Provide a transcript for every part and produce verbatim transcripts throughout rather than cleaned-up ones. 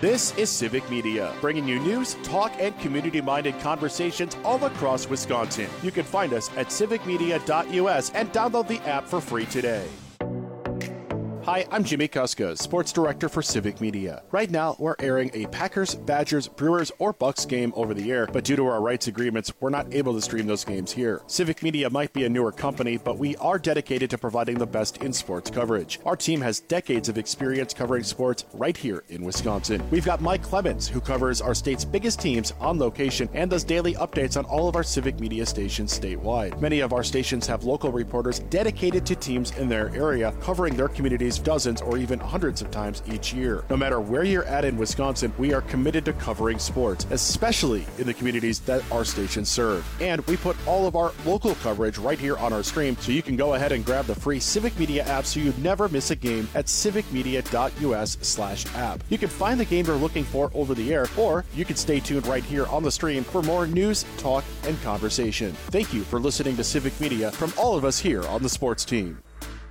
This is Civic Media, bringing you news, talk, and community-minded conversations all across Wisconsin. You can find us at civic media dot U S and download the app for free today. Hi, I'm Jimmy Kuska, Sports Director for Civic Media. Right now, we're airing a Packers, Badgers, Brewers, or Bucks game over the air, but due to our rights agreements, we're not able to stream those games here. Civic Media might be a newer company, but we are dedicated to providing the best in sports coverage. Our team has decades of experience covering sports right here in Wisconsin. We've got Mike Clemens, who covers our state's biggest teams on location and does daily updates on all of our Civic Media stations statewide. Many of our stations have local reporters dedicated to teams in their area, covering their communities dozens or even hundreds of times each year. No matter where you're at in Wisconsin, we are committed to covering sports, especially in the communities that our stations serve. And we put all of our local coverage right here on our stream, so you can go ahead and grab the free Civic Media app so you never miss a game at civic media dot U S slash app. You can find the game you're looking for over the air, or you can stay tuned right here on the stream for more news, talk, and conversation. Thank you for listening to Civic Media from all of us here on the sports team.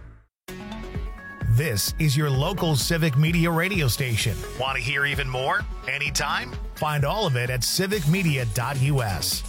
This is your local Civic Media radio station. Want to hear even more? Anytime? Find all of it at civic media dot U S.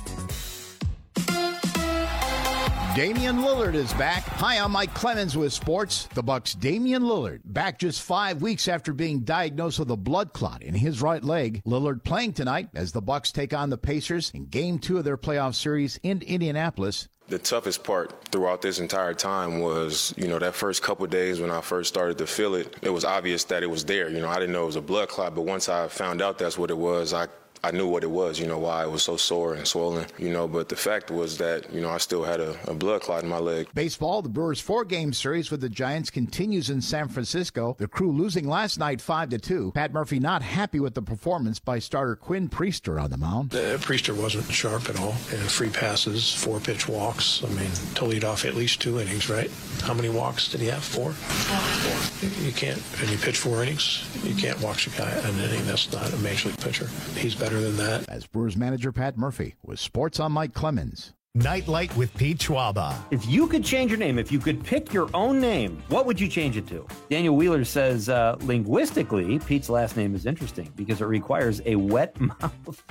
Damian Lillard is back. Hi, I'm Mike Clemens with Sports. The Bucks' Damian Lillard back just five weeks after being diagnosed with a blood clot in his right leg. Lillard playing tonight as the Bucks take on the Pacers in Game Two of their playoff series in Indianapolis. The toughest part throughout this entire time was, you know, that first couple of days when I first started to feel it, it was obvious that it was there. You know, I didn't know it was a blood clot, but once I found out that's what it was, I I knew what it was, you know, why it was so sore and swollen, you know, but the fact was that, you know, I still had a, a blood clot in my leg. Baseball, the Brewers' four-game series with the Giants continues in San Francisco. The Crew losing last night five to two. Pat Murphy not happy with the performance by starter Quinn Priester on the mound. Uh, Priester wasn't sharp at all. And free passes, four-pitch walks. I mean, to lead off at least two innings, right? How many walks did he have? Four? Four. You can't, and you pitch four innings, you can't walk a guy an inning. That's not a major league pitcher. He's better than that. As Brewers manager Pat Murphy with Sports on Mike Clemens. Nightlight with Pete Schwaba. If you could change your name, if you could pick your own name, what would you change it to? Daniel Wheeler says, uh, linguistically, Pete's last name is interesting because it requires a wet mouth.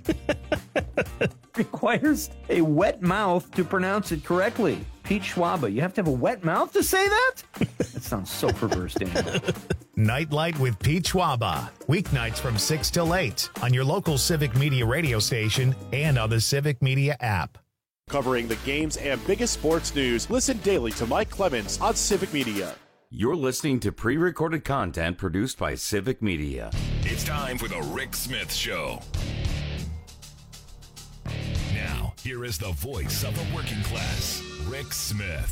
requires a wet mouth to pronounce it correctly. Pete Schwaba, you have to have a wet mouth to say that? That sounds so perverse, Daniel. Nightlight with Pete Schwaba. Weeknights from six till eight on your local Civic Media radio station and on the Civic Media app. Covering the games and biggest sports news, listen daily to Mike Clemens on Civic Media. You're listening to pre-recorded content produced by Civic Media. It's time for the Rick Smith Show. Now, here is the voice of the working class, Rick Smith.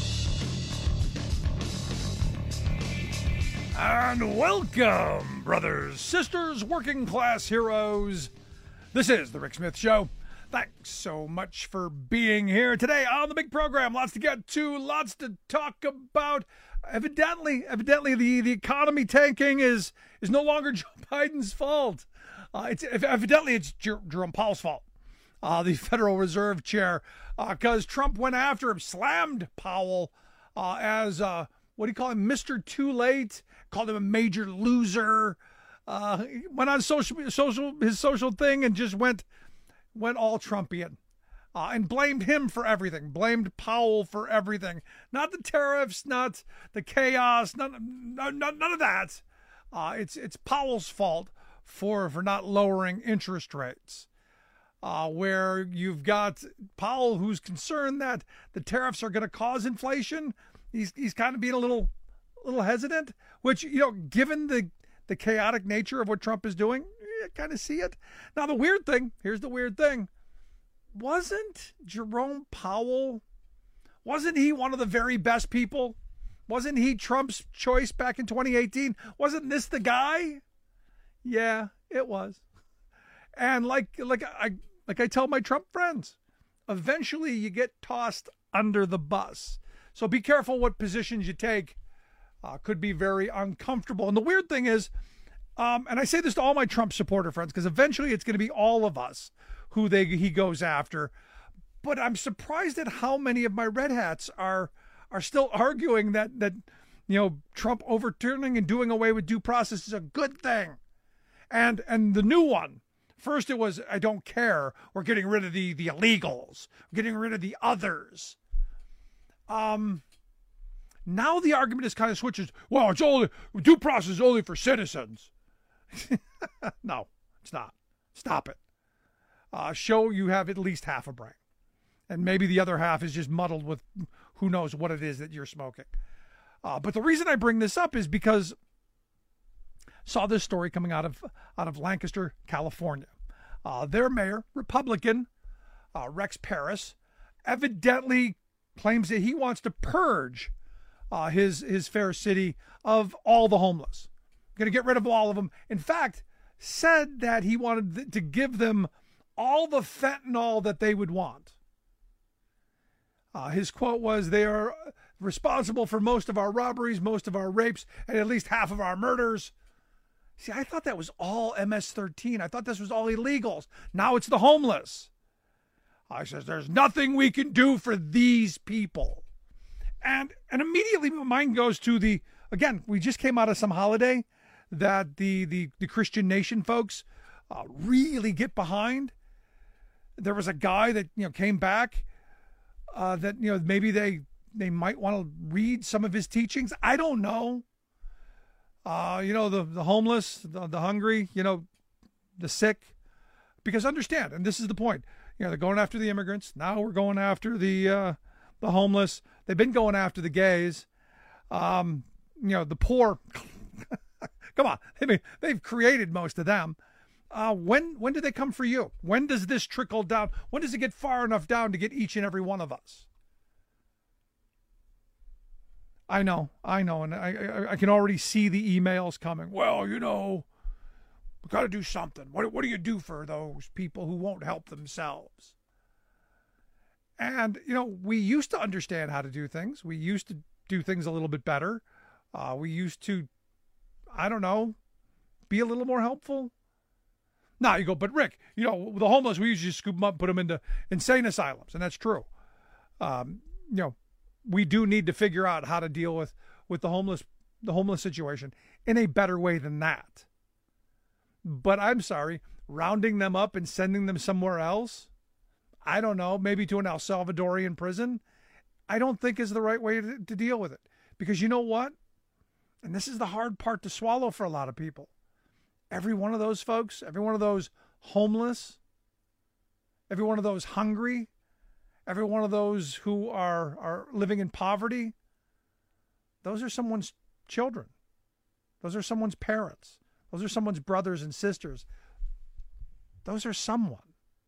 And welcome, brothers, sisters, working class heroes. This is the Rick Smith Show. Thanks so much for being here today on the big program. Lots to get to, lots to talk about. Evidently, evidently, the, the economy tanking is is no longer Joe Biden's fault. Uh, it's evidently it's Jer- Jerome Powell's fault, uh, the Federal Reserve chair, because uh, Trump went after him, slammed Powell uh, as uh, what do you call him, Mister Too Late, called him a major loser. Uh, he went on social social his social thing and just went. went all Trumpian uh, and blamed him for everything, blamed Powell for everything. Not the tariffs, not the chaos, none, none, none of that. Uh, it's it's Powell's fault for, for not lowering interest rates, uh, where you've got Powell who's concerned that the tariffs are going to cause inflation. He's he's kind of being a little little hesitant, which, you know, given the the chaotic nature of what Trump is doing, you kind of see it. Now, the weird thing, here's the weird thing. Wasn't Jerome Powell, wasn't he one of the very best people? Wasn't he Trump's choice back in twenty eighteen? Wasn't this the guy? Yeah, it was. And like like I like I tell my Trump friends, eventually you get tossed under the bus. So be careful what positions you take. Uh, could be very uncomfortable. And the weird thing is, um, and I say this to all my Trump supporter friends, because eventually it's going to be all of us who they he goes after. But I'm surprised at how many of my red hats are are still arguing that that you know Trump overturning and doing away with due process is a good thing. And and the new one, first it was, I don't care. We're getting rid of the, the illegals. We're getting rid of the others. Um, now the argument is kind of switches. Well, it's only, due process is only for citizens. No, it's not. Stop it. Uh, show you have at least half a brain. And maybe the other half is just muddled with who knows what it is that you're smoking. Uh, but the reason I bring this up is because I saw this story coming out of out of Lancaster, California. Uh, their mayor, Republican, uh, Rex Paris, evidently claims that he wants to purge uh, his, his fair city of all the homeless. Going to get rid of all of them. In fact, said that he wanted th- to give them all the fentanyl that they would want. Uh, his quote was, they are responsible for most of our robberies, most of our rapes, and at least half of our murders. See, I thought that was all M S thirteen. I thought this was all illegals. Now it's the homeless. I says, there's nothing we can do for these people. And and immediately my mind goes to the, again, we just came out of some holiday that the, the, the Christian Nation folks uh, really get behind. There was a guy that, you know, came back uh, that, you know, maybe they, they might want to read some of his teachings. I don't know. Uh, you know, the, the homeless, the, the hungry, you know, the sick. Because understand, and this is the point, you know, they're going after the immigrants. Now we're going after the uh, the homeless. They've been going after the gays. Um, you know, the poor. Come on. I mean, they've created most of them. Uh, when when do they come for you? When does this trickle down? When does it get far enough down to get each and every one of us? I know, I know, and I, I I can already see the emails coming. Well, you know, we got to do something. What what do you do for those people who won't help themselves? And you know, we used to understand how to do things. We used to do things a little bit better. Uh, we used to, I don't know, be a little more helpful. Now you go, but Rick, you know, the homeless, we usually scoop them up, put them into insane asylums, and that's true. Um, you know. We do need to figure out how to deal with, with the homeless the homeless situation in a better way than that. But I'm sorry, rounding them up and sending them somewhere else, I don't know, maybe to an El Salvadorian prison, I don't think is the right way to, to deal with it. Because you know what? And this is the hard part to swallow for a lot of people. Every one of those folks, every one of those homeless, every one of those hungry, every one of those who are, are living in poverty, those are someone's children. Those are someone's parents. Those are someone's brothers and sisters. Those are someone.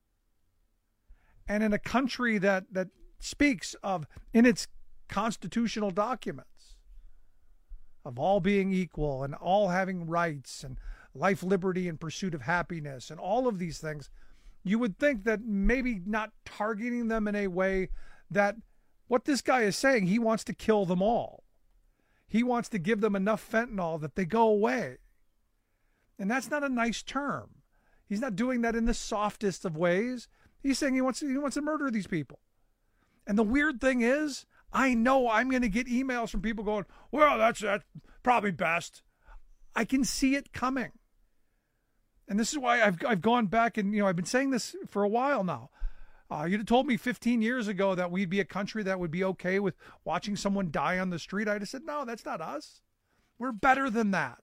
And in a country that, that speaks of, in its constitutional documents, of all being equal and all having rights and life, liberty, and pursuit of happiness and all of these things, you would think that maybe not targeting them in a way that what this guy is saying, he wants to kill them all. He wants to give them enough fentanyl that they go away. And that's not a nice term. He's not doing that in the softest of ways. He's saying he wants to, he wants to murder these people. And the weird thing is, I know I'm going to get emails from people going, well, that's, that's probably best. I can see it coming. And this is why I've I've gone back and, you know, I've been saying this for a while now. Uh, you'd have told me fifteen years ago that we'd be a country that would be okay with watching someone die on the street. I'd have said, no, that's not us. We're better than that.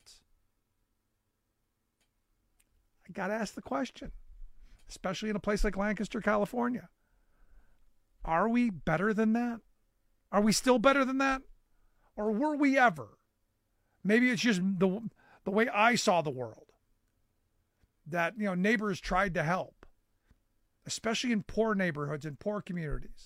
I got to ask the question, especially in a place like Lancaster, California. Are we better than that? Are we still better than that? Or were we ever? Maybe it's just the the way I saw the world. That, you know, neighbors tried to help, especially in poor neighborhoods and poor communities.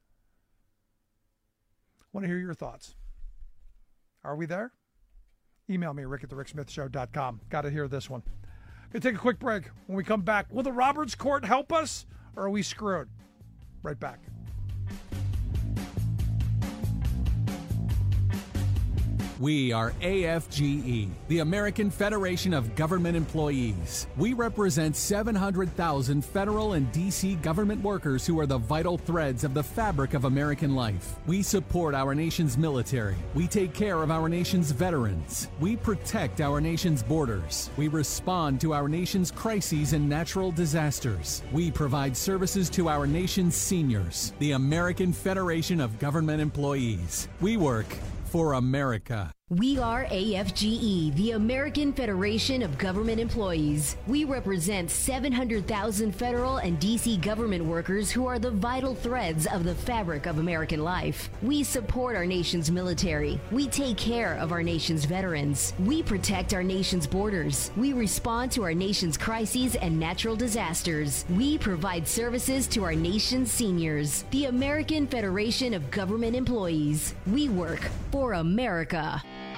I want to hear your thoughts. Are we there? Email me, rick at the rick smith show dot com. Got to hear this one. Going to take a quick break. When we come back, will the Roberts Court help us, or are we screwed? Right back. We are A F G E, the American Federation of Government Employees. We represent seven hundred thousand federal and D C government workers who are the vital threads of the fabric of American life. We support our nation's military. We take care of our nation's veterans. We protect our nation's borders. We respond to our nation's crises and natural disasters. We provide services to our nation's seniors. The American Federation of Government Employees. We work for America. We are A F G E, the American Federation of Government Employees. We represent seven hundred thousand federal and D C government workers who are the vital threads of the fabric of American life. We support our nation's military. We take care of our nation's veterans. We protect our nation's borders. We respond to our nation's crises and natural disasters. We provide services to our nation's seniors. The American Federation of Government Employees. We work for America.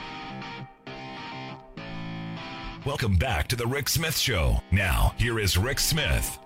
Welcome back to the Rick Smith Show. Now, here is Rick Smith.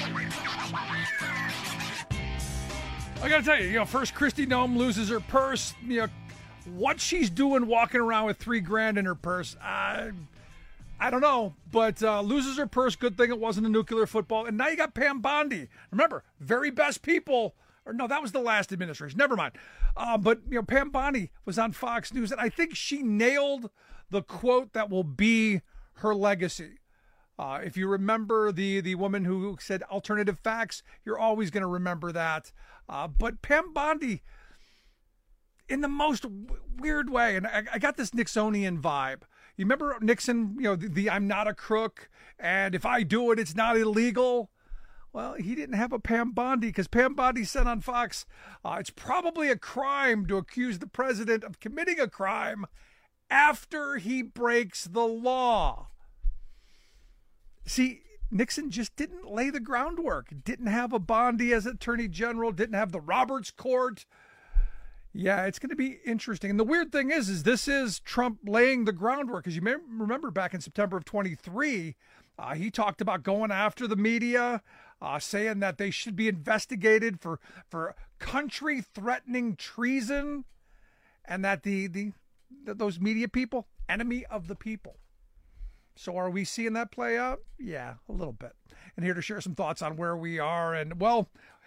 I gotta tell you, you know, first Kristi Noem loses her purse. You know, what she's doing walking around with three grand in her purse, I, I don't know. But uh, loses her purse. Good thing it wasn't a nuclear football. And now you got Pam Bondi. Remember, very best people. Or no, that was the last administration. Never mind. Uh, but you know, Pam Bondi was on Fox News, and I think she nailed the quote that will be her legacy. Uh, if you remember the the woman who said alternative facts, you're always going to remember that. Uh, but Pam Bondi, in the most w- weird way, and I, I got this Nixonian vibe. You remember Nixon, you know, the, the I'm not a crook, and if I do it, it's not illegal. Well, he didn't have a Pam Bondi, because Pam Bondi said on Fox, uh, it's probably a crime to accuse the president of committing a crime after he breaks the law. See, Nixon just didn't lay the groundwork. Didn't have a Bondi as Attorney General, didn't have the Roberts Court. Yeah, it's going to be interesting. And the weird thing is, is this is Trump laying the groundwork. As you may remember back in September of twenty-three, uh, he talked about going after the media, uh, saying that they should be investigated for, for country-threatening treason, and that the, the those media people, enemy of the people. So are we seeing that play out? Yeah, a little bit. And here to share some thoughts on where we are and, well,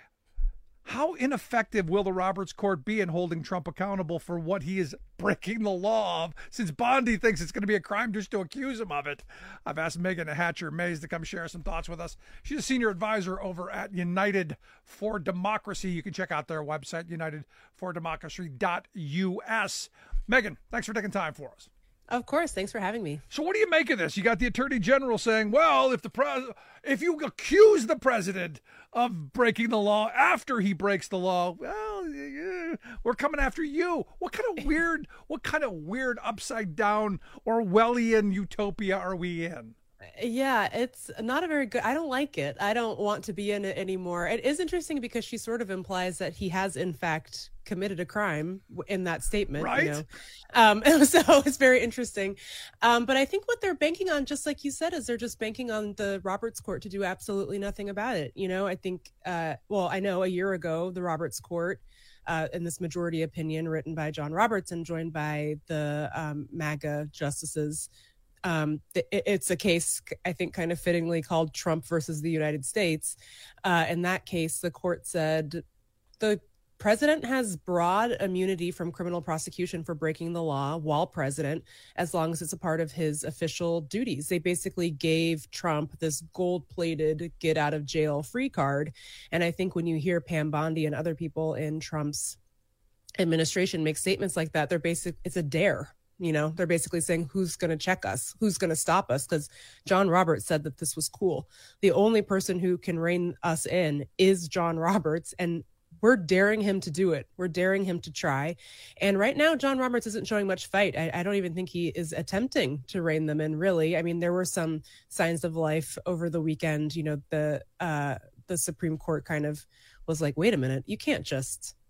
how ineffective will the Roberts Court be in holding Trump accountable for what he is breaking the law of, since Bondi thinks it's going to be a crime just to accuse him of it? I've asked Megan Hatcher-Mays to come share some thoughts with us. She's a senior advisor over at United for Democracy. You can check out their website, united for democracy dot U S. Megan, thanks for taking time for us. Of course. Thanks for having me. So what do you make of this? You got the Attorney General saying, well, if the pres- if you accuse the president of breaking the law after he breaks the law, well, yeah, we're coming after you. What kind of weird, what kind of weird upside down Orwellian utopia are we in? Yeah, it's not a very good, I don't like it. I don't want to be in it anymore. It is interesting because she sort of implies that he has, in fact, committed a crime in that statement. Right. You know? Um, so it's very interesting. Um, but I think what they're banking on, just like you said, is they're just banking on the Roberts Court to do absolutely nothing about it. You know, I think, uh, well, I know a year ago, the Roberts Court, uh, in this majority opinion written by John Roberts and joined by the um, MAGA justices, Um, it, it's a case, I think, kind of fittingly called Trump versus the United States. Uh, in that case, the court said the president has broad immunity from criminal prosecution for breaking the law while president, as long as it's a part of his official duties. They basically gave Trump this gold-plated get out of jail free card. And I think when you hear Pam Bondi and other people in Trump's administration make statements like that, they're basic, it's a dare. You know, they're basically saying, who's going to check us? Who's going to stop us? Because John Roberts said that this was cool. The only person who can rein us in is John Roberts. And we're daring him to do it. We're daring him to try. And right now, John Roberts isn't showing much fight. I, I don't even think he is attempting to rein them in, really. I mean, there were some signs of life over the weekend. You know, the uh, the Supreme Court kind of was like, wait a minute, you can't just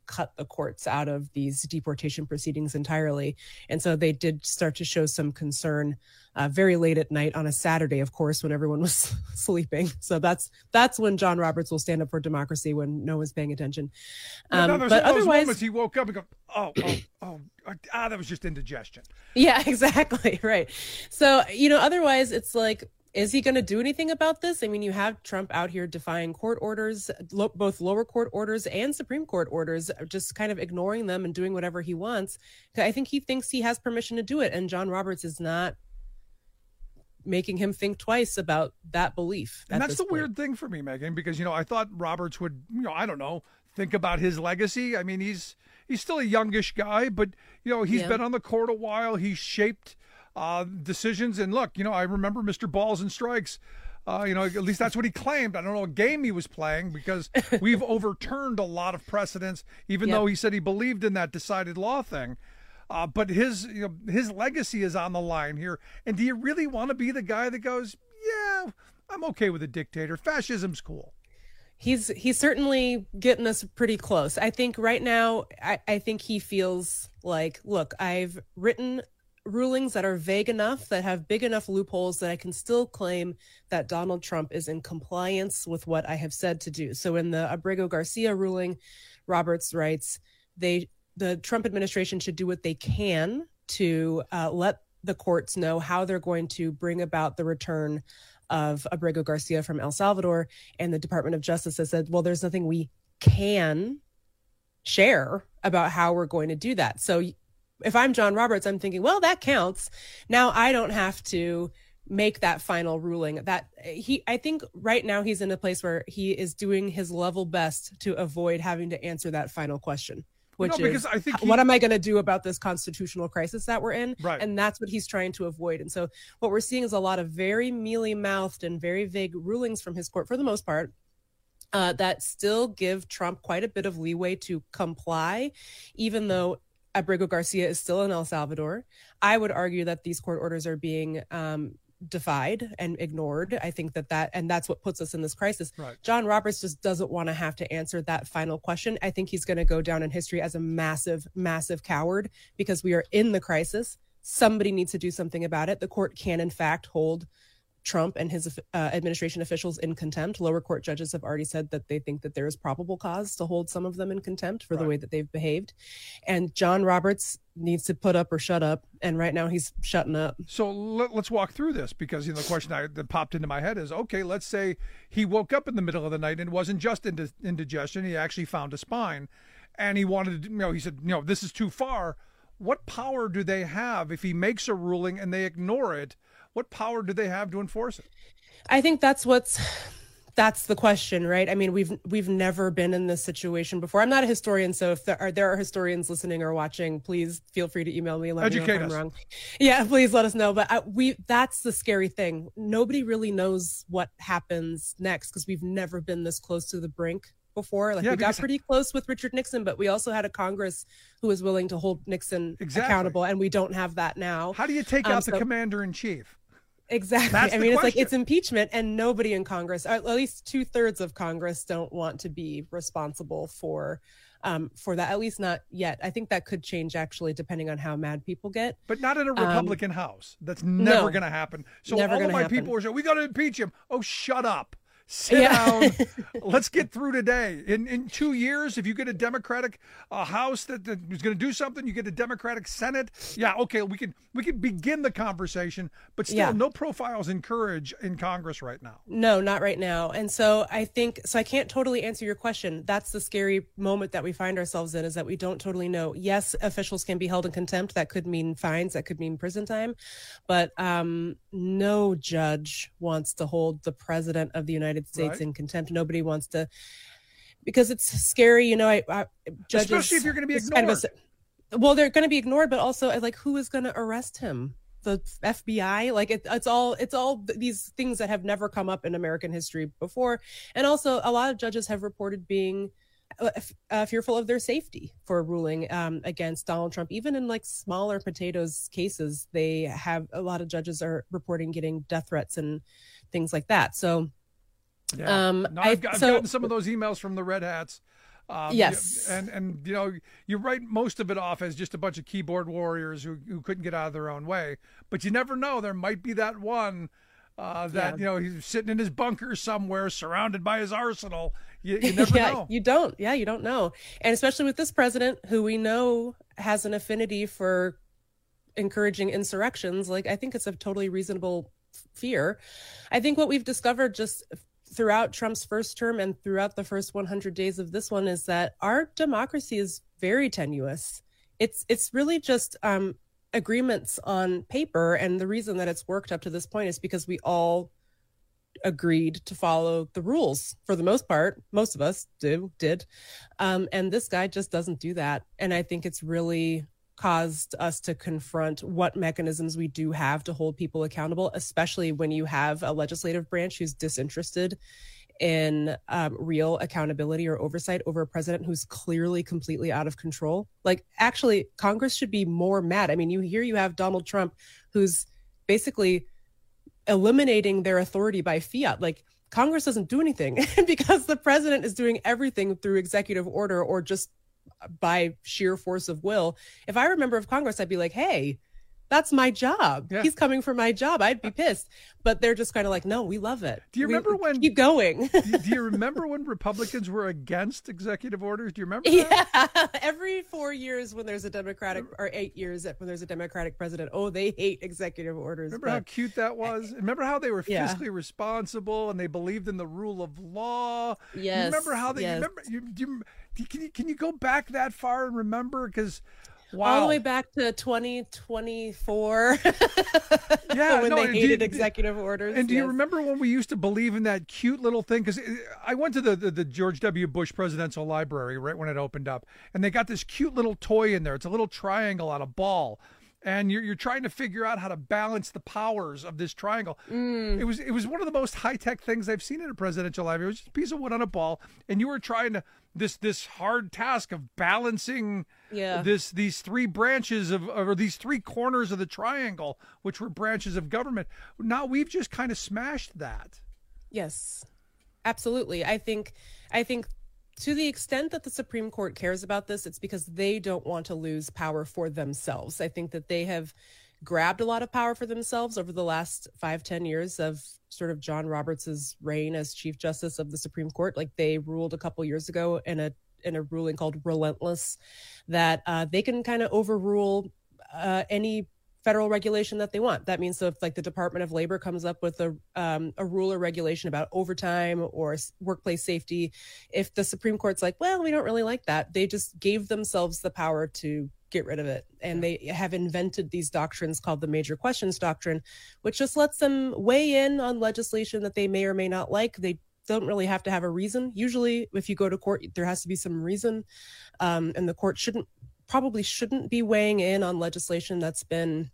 cut the courts out of these deportation proceedings entirely. And so they did start to show some concern uh, very late at night on a Saturday, of course, when everyone was sleeping. So that's that's when John Roberts will stand up for democracy, when no one's paying attention. Um, no, no, but those otherwise, moments he woke up and go, oh, oh, oh, ah, that was just indigestion. Yeah, exactly. Right. So, you know, otherwise it's like, is he going to do anything about this? I mean, you have Trump out here defying court orders, lo- both lower court orders and Supreme Court orders, just kind of ignoring them and doing whatever he wants. I think he thinks he has permission to do it. And John Roberts is not making him think twice about that belief. And that's the point. Weird thing for me, Megan, because, you know, I thought Roberts would, you know, I don't know, think about his legacy. I mean, he's he's still a youngish guy, but, you know, he's yeah. been on the court a while. He's shaped Uh, decisions. And look, you know, I remember Mister Balls and Strikes. Uh, you know, at least that's what he claimed. I don't know what game he was playing, because we've overturned a lot of precedents, even yep. though he said he believed in that decided law thing. Uh, but his, you know, his legacy is on the line here. And do you really want to be the guy that goes, yeah, I'm okay with a dictator. Fascism's cool. He's he's certainly getting us pretty close. I think right now, I, I think he feels like, look, I've written rulings that are vague enough, that have big enough loopholes, that I can still claim that Donald Trump is in compliance with what I have said to do. So in the Abrego Garcia ruling, Roberts writes, they the Trump administration should do what they can to uh, let the courts know how they're going to bring about the return of Abrego Garcia from El Salvador. And the Department of Justice has said, well, there's nothing we can share about how we're going to do that. So if I'm John Roberts, I'm thinking, well, that counts. Now I don't have to make that final ruling. That he, I think right now he's in a place where he is doing his level best to avoid having to answer that final question, which no, is, I think he, what am I going to do about this constitutional crisis that we're in? Right. And that's what he's trying to avoid. And so what we're seeing is a lot of very mealy-mouthed and very vague rulings from his court, for the most part, uh, that still give Trump quite a bit of leeway to comply, even though Abrego Garcia is still in El Salvador. I would argue that these court orders are being um, defied and ignored. I think that that, and that's what puts us in this crisis. Right. John Roberts just doesn't want to have to answer that final question. I think he's going to go down in history as a massive, massive coward, because we are in the crisis. Somebody needs to do something about it. The court can, in fact, hold Trump and his uh, administration officials in contempt. Lower court judges have already said that they think that there is probable cause to hold some of them in contempt for right. the way that they've behaved. And John Roberts needs to put up or shut up. And right now he's shutting up. So let, let's walk through this, because, you know, the question I, that popped into my head is, okay, let's say he woke up in the middle of the night and it wasn't just ind- indigestion. He actually found a spine, and he wanted to, you know, he said, you know, this is too far. What power do they have if he makes a ruling and they ignore it? What power do they have to enforce it? I think that's what's that's the question, right? I mean, we've we've never been in this situation before. I'm not a historian, so if there are there are historians listening or watching, please feel free to email me and let Educate me know if I'm us. wrong. Yeah, please let us know. But I, we that's the scary thing. Nobody really knows what happens next, because we've never been this close to the brink before. Like yeah, we got pretty close with Richard Nixon, but we also had a Congress who was willing to hold Nixon exactly. accountable, and we don't have that now. How do you take um, out so, the commander in chief? Exactly. That's I mean, it's question. like it's impeachment, and nobody in Congress, or at least two thirds of Congress, don't want to be responsible for um, for that. At least not yet. I think that could change, actually, depending on how mad people get. But not in a Republican um, House. That's never no, going to happen. So never all of my happen. people are saying, we got to impeach him. Oh, shut up. Sit yeah. down. Let's get through today. In in two years, if you get a Democratic uh, House that, that is going to do something, you get a Democratic Senate. Yeah, okay, we can we can begin the conversation, but still, yeah. no profiles in courage in Congress right now. No, not right now. And so I think so. I can't totally answer your question. That's the scary moment that we find ourselves in, is that we don't totally know. Yes, officials can be held in contempt. That could mean fines. That could mean prison time. But um, no judge wants to hold the president of the United States right. in contempt. Nobody wants to, because it's scary. You know, I, I judges, especially if you're going to be ignored. Kind of a, well, they're going to be ignored, but also like, who is going to arrest him? The F B I? Like it, it's all it's all these things that have never come up in American history before. And also, a lot of judges have reported being uh, fearful of their safety for ruling um, against Donald Trump. Even in like smaller potatoes cases, they have a lot of judges are reporting getting death threats and things like that. So, yeah. um, no, I've, I, I've so, gotten some of those emails from the Red Hats. Um, yes. And, and, you know, you write most of it off as just a bunch of keyboard warriors who, who couldn't get out of their own way. But you never know. There might be that one uh, that, yeah. you know, he's sitting in his bunker somewhere surrounded by his arsenal. You, you never yeah, know. You don't. Yeah, you don't know. And especially with this president, who we know has an affinity for encouraging insurrections, like, I think it's a totally reasonable fear. I think what we've discovered just throughout Trump's first term and throughout the first one hundred days of this one is that our democracy is very tenuous. It's it's really just um, agreements on paper. And the reason that it's worked up to this point is because we all agreed to follow the rules for the most part. Most of us do, did. Um, and this guy just doesn't do that. And I think it's really caused us to confront what mechanisms we do have to hold people accountable, especially when you have a legislative branch who's disinterested in um, real accountability or oversight over a president who's clearly completely out of control. Like, actually, Congress should be more mad. I mean, you here you have Donald Trump, who's basically eliminating their authority by fiat. Like, Congress doesn't do anything because the president is doing everything through executive order or just by sheer force of will. If I remember of Congress, I'd be like, hey, that's my job. Yeah. He's coming for my job. I'd be pissed. But they're just kind of like, no, we love it. Do you we, remember when keep going? do, do you remember when Republicans were against executive orders? Do you remember that? Yeah. Every four years when there's a Democratic or eight years when there's a Democratic president, oh, they hate executive orders. Remember but, how cute that was? Remember how they were yeah. fiscally responsible and they believed in the rule of law? Yes. You remember how they yes. you remember you, you can you can you go back that far and remember? Because wow. All the way back to twenty twenty-four yeah, when no, they hated you, executive orders. And do yes. you remember when we used to believe in that cute little thing? Because I went to the, the, the George W. Bush Presidential Library right when it opened up, and they got this cute little toy in there. It's a little triangle on a ball. And you're you're trying to figure out how to balance the powers of this triangle. Mm. It was it was one of the most high tech things I've seen in a presidential library. It was just a piece of wood on a ball, and you were trying to this this hard task of balancing yeah. this these three branches of or these three corners of the triangle, which were branches of government. Now we've just kind of smashed that. Yes, absolutely. I think I think. To the extent that the Supreme Court cares about this, it's because they don't want to lose power for themselves. I think that they have grabbed a lot of power for themselves over the last five, ten years of sort of John Roberts's reign as Chief Justice of the Supreme Court. Like, they ruled a couple years ago in a in a ruling called Relentless that uh, they can kind of overrule uh, any federal regulation that they want. That means so if like the Department of Labor comes up with a um, a rule or regulation about overtime or workplace safety, if the Supreme Court's like, well, we don't really like that, they just gave themselves the power to get rid of it. And they have invented these doctrines called the Major Questions Doctrine, which just lets them weigh in on legislation that they may or may not like. They don't really have to have a reason. Usually, if you go to court, there has to be some reason, um, and the court shouldn't probably shouldn't be weighing in on legislation that's been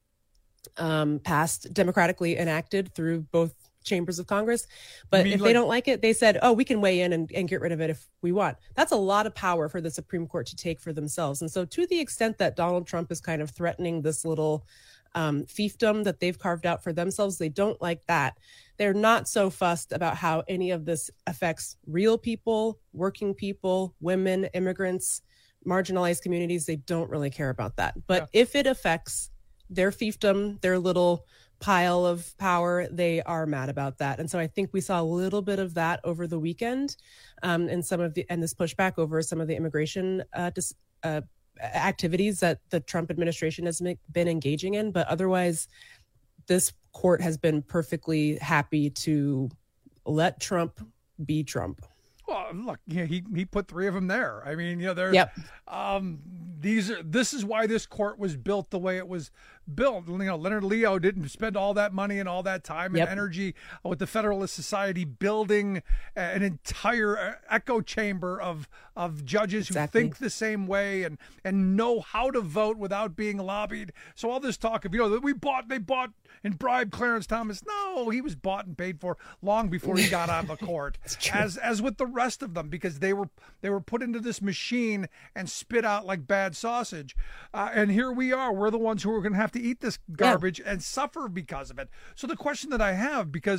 um, passed, democratically enacted through both chambers of Congress. But if like, they don't like it, they said, oh, we can weigh in and, and get rid of it if we want. That's a lot of power for the Supreme Court to take for themselves. And so to the extent that Donald Trump is kind of threatening this little um, fiefdom that they've carved out for themselves, they don't like that. They're not so fussed about how any of this affects real people, working people, women, immigrants, marginalized communities. They don't really care about that. But yeah. if it affects their fiefdom, their little pile of power, they are mad about that. And so I think we saw a little bit of that over the weekend, um, and some of the and this pushback over some of the immigration uh, dis, uh, activities that the Trump administration has been engaging in. But otherwise, this court has been perfectly happy to let Trump be Trump. Well, look, yeah, he he put three of them there. I mean, you know, they're yep. um, these are this is why this court was built the way it was built. You know, Leonard Leo didn't spend all that money and all that time and yep. energy with the Federalist Society building an entire echo chamber of of judges exactly. who think the same way and and know how to vote without being lobbied. So all this talk of, you know, that we bought, they bought and bribed Clarence Thomas. No, he was bought and paid for long before he got on the court. As as with the rest of them, because they were they were put into this machine and spit out like bad sausage. Uh, and here we are. We're the ones who are going to have to eat this garbage yeah. and suffer because of it. So the question that I have, because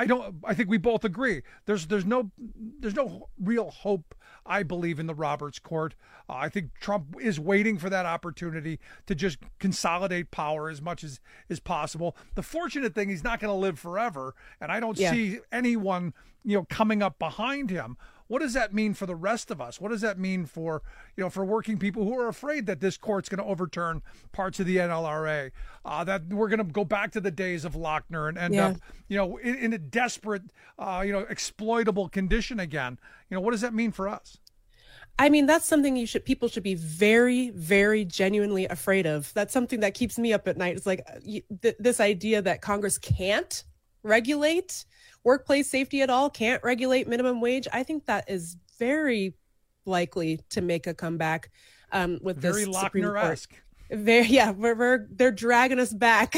I don't. I think we both agree. There's there's no there's no real hope, I believe, in the Roberts Court. Uh, I think Trump is waiting for that opportunity to just consolidate power as much as is possible. The fortunate thing, he's not going to live forever, and I don't Yeah. see anyone, you know, coming up behind him. What does that mean for the rest of us? What does that mean for, you know, for working people who are afraid that this court's going to overturn parts of the N L R A, uh, that we're going to go back to the days of Lochner and end Yeah. up, you know, in, in a desperate, uh, you know, exploitable condition again? You know, what does that mean for us? I mean, that's something you should people should be very, very genuinely afraid of. That's something that keeps me up at night. It's like you, th- this idea that Congress can't regulate workplace safety at all, can't regulate minimum wage. I think that is very likely to make a comeback um, with Very this Supreme Court. Lochner-esque. Very, yeah, we're, we're they're dragging us back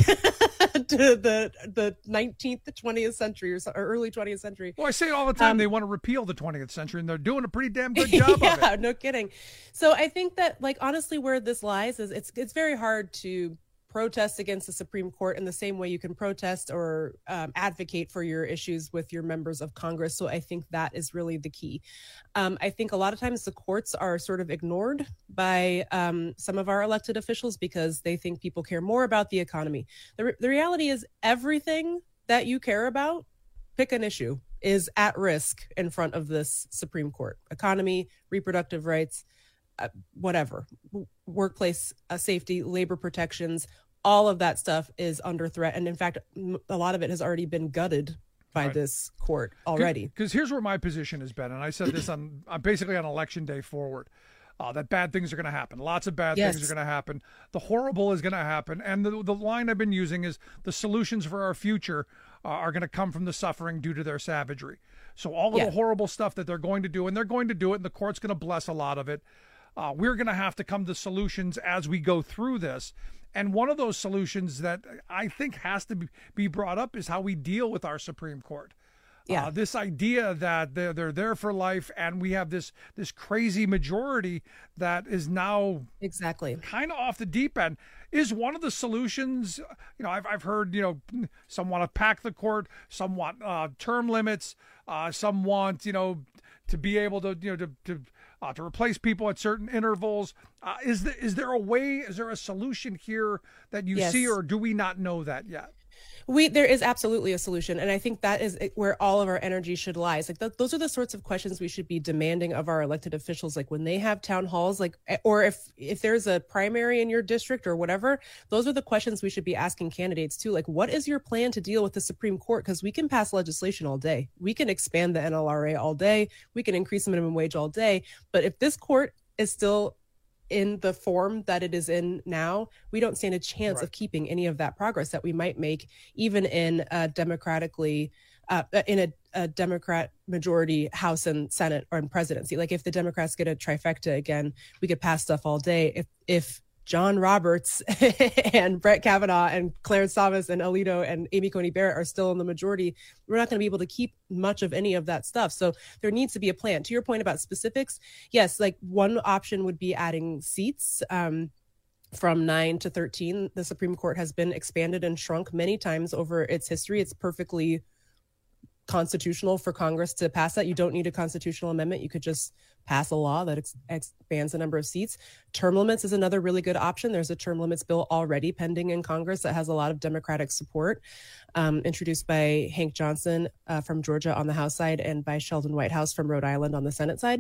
to the the nineteenth, the twentieth century or, so, or early twentieth century. Well, I say it all the time. Um, they want to repeal the twentieth century, and they're doing a pretty damn good job yeah, of it. no kidding. So I think that, like, honestly, where this lies is it's it's very hard to protest against the Supreme Court in the same way you can protest or um, advocate for your issues with your members of Congress. So I think that is really the key. Um, I think a lot of times the courts are sort of ignored by um, some of our elected officials because they think people care more about the economy. The, re- the reality is everything that you care about, pick an issue, is at risk in front of this Supreme Court. Economy, reproductive rights, uh, whatever, w- workplace uh, safety, labor protections, all of that stuff is under threat. And in fact, m- a lot of it has already been gutted by Right. this court already. Because here's where my position has been, and I said this on, on basically on election day forward, uh, that bad things are going to happen. Lots of bad Yes. things are going to happen. The horrible is going to happen. And the, the line I've been using is the solutions for our future uh, are going to come from the suffering due to their savagery. So all of Yeah. the horrible stuff that they're going to do, and they're going to do it, and the court's going to bless a lot of it. Uh, we're going to have to come to solutions as we go through this. And one of those solutions that I think has to be, be brought up is how we deal with our Supreme Court. Yeah. Uh, this idea that they're, they're there for life, and we have this this crazy majority that is now exactly kind of off the deep end is one of the solutions. You know, I've, I've heard, you know, some want to pack the court, some want uh, term limits, uh, some want, you know, to be able to, you know, to, to Uh, to replace people at certain intervals. Uh, is, the, is there a way, is there a solution here that you Yes. see, or do we not know that yet? We there is absolutely a solution, and I think that is where all of our energy should lie. It's like th- those are the sorts of questions we should be demanding of our elected officials. Like when they have town halls, like or if if there's a primary in your district or whatever, those are the questions we should be asking candidates too. Like, what is your plan to deal with the Supreme Court? Because we can pass legislation all day, we can expand the N L R A all day, we can increase the minimum wage all day, but if this court is still in the form that it is in now, we don't stand a chance Right. of keeping any of that progress that we might make, even in a democratically, uh, in a, a Democrat majority House and Senate or in presidency. Like if the Democrats get a trifecta again, we could pass stuff all day. If if John Roberts and Brett Kavanaugh and Clarence Thomas and Alito and Amy Coney Barrett are still in the majority, we're not going to be able to keep much of any of that stuff. So there needs to be a plan. To your point about specifics, yes, like one option would be adding seats um, from nine to thirteen. The Supreme Court has been expanded and shrunk many times over its history. It's perfectly constitutional for Congress to pass that. You don't need a constitutional amendment. You could just pass a law that ex- expands the number of seats. Term limits is another really good option. There's a term limits bill already pending in Congress that has a lot of Democratic support, um, introduced by Hank Johnson uh, from Georgia on the House side and by Sheldon Whitehouse from Rhode Island on the Senate side.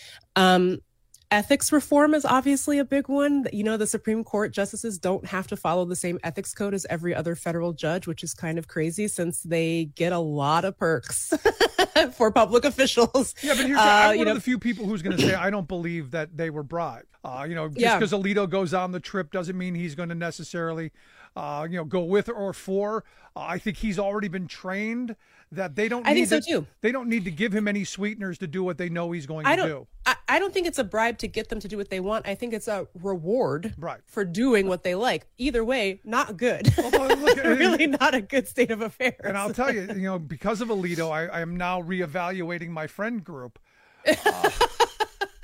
Um, Ethics reform is obviously a big one. You know, the Supreme Court justices don't have to follow the same ethics code as every other federal judge, which is kind of crazy since they get a lot of perks for public officials. Yeah, but here's Uh, I'm you one know- of the few people who's going to say I don't believe that they were bribed. Uh, you know, just Yeah. because Alito goes on the trip doesn't mean he's going to necessarily, uh, you know, go with or for. Uh, I think he's already been trained that they don't. I need think so to, too. They don't need to give him any sweeteners to do what they know he's going I to don't. do. I, I don't think it's a bribe to get them to do what they want. I think it's a reward Right. for doing what they like. Either way, not good. Although, look, really not a good state of affairs. And I'll tell you, you know, because of Alito, I, I am now reevaluating my friend group. Uh,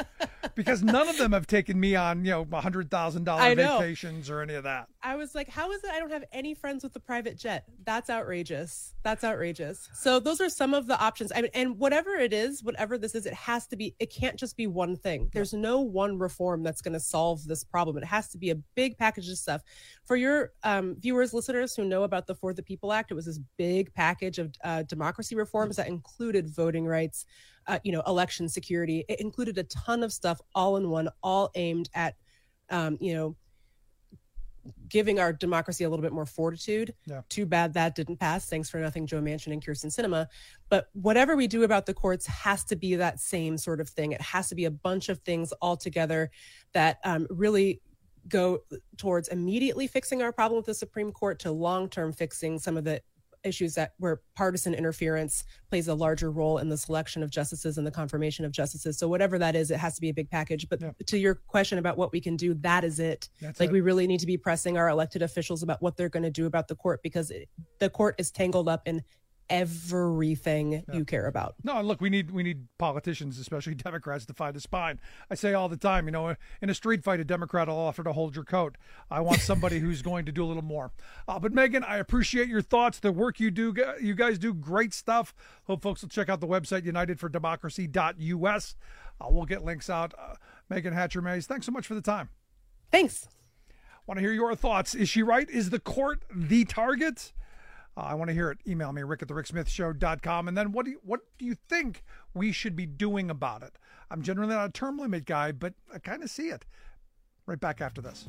because none of them have taken me on, you know, one hundred thousand dollars vacations or any of that. I was like, how is it I don't have any friends with a private jet? That's outrageous. That's outrageous. So those are some of the options. I mean, and whatever it is, whatever this is, it has to be, it can't just be one thing. There's no one reform that's going to solve this problem. It has to be a big package of stuff. For your um, viewers, listeners who know about the For the People Act, it was this big package of uh, democracy reforms that included voting rights, uh, you know, election security. It included a ton of stuff all in one, all aimed at, um, you know, giving our democracy a little bit more fortitude. Yeah. Too bad that didn't pass. Thanks for nothing, Joe Manchin and Kyrsten Sinema. But whatever we do about the courts has to be that same sort of thing. It has to be a bunch of things all together that um, really go towards immediately fixing our problem with the Supreme Court to long-term fixing some of the issues that where partisan interference plays a larger role in the selection of justices and the confirmation of justices. So whatever that is, it has to be a big package. But yeah. to your question about what we can do, that is it. That's like it. We really need to be pressing our elected officials about what they're going to do about the court, because it, the court is tangled up in everything yeah. you care about. No, and look, we need we need politicians, especially Democrats, to find a spine. I say all the time, you know, in a street fight, a Democrat will offer to hold your coat. I want somebody who's going to do a little more. Uh, but Megan, I appreciate your thoughts, the work you do. You guys do great stuff. Hope folks will check out the website, united for democracy dot U S. Uh, we'll get links out. Uh, Megan Hatcher-Mays, thanks so much for the time. Thanks. Want to hear your thoughts. Is she right? Is the court the target? Uh, I want to hear it. Email me, rick at the rick smith show dot com. And then what do you, what do you think we should be doing about it? I'm generally not a term limit guy, but I kind of see it. Right back after this.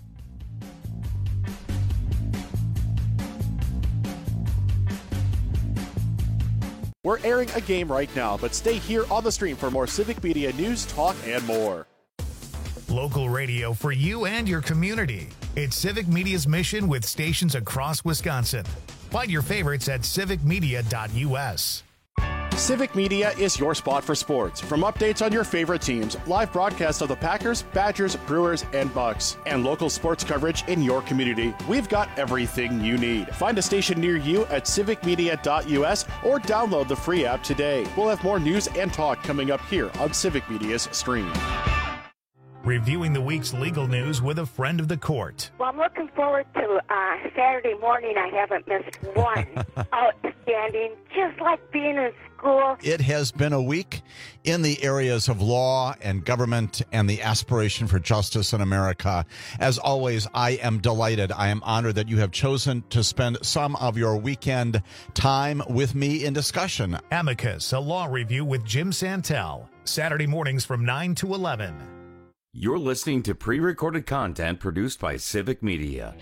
We're airing a game right now, but stay here on the stream for more Civic Media news, talk, and more. Local radio for you and your community. It's Civic Media's mission with stations across Wisconsin. Find your favorites at civic media dot U S. Civic Media is your spot for sports. From updates on your favorite teams, live broadcasts of the Packers, Badgers, Brewers, and Bucks, and local sports coverage in your community, we've got everything you need. Find a station near you at civic media dot U S or download the free app today. We'll have more news and talk coming up here on Civic Media's stream. Reviewing the week's legal news with a friend of the court. Well, I'm looking forward to uh, Saturday morning. I haven't missed one. Outstanding, just like being in school. It has been a week in the areas of law and government and the aspiration for justice in America. As always, I am delighted. I am honored that you have chosen to spend some of your weekend time with me in discussion. Amicus, a law review with Jim Santel. Saturday mornings from nine to eleven. You're listening to pre-recorded content produced by Civic Media.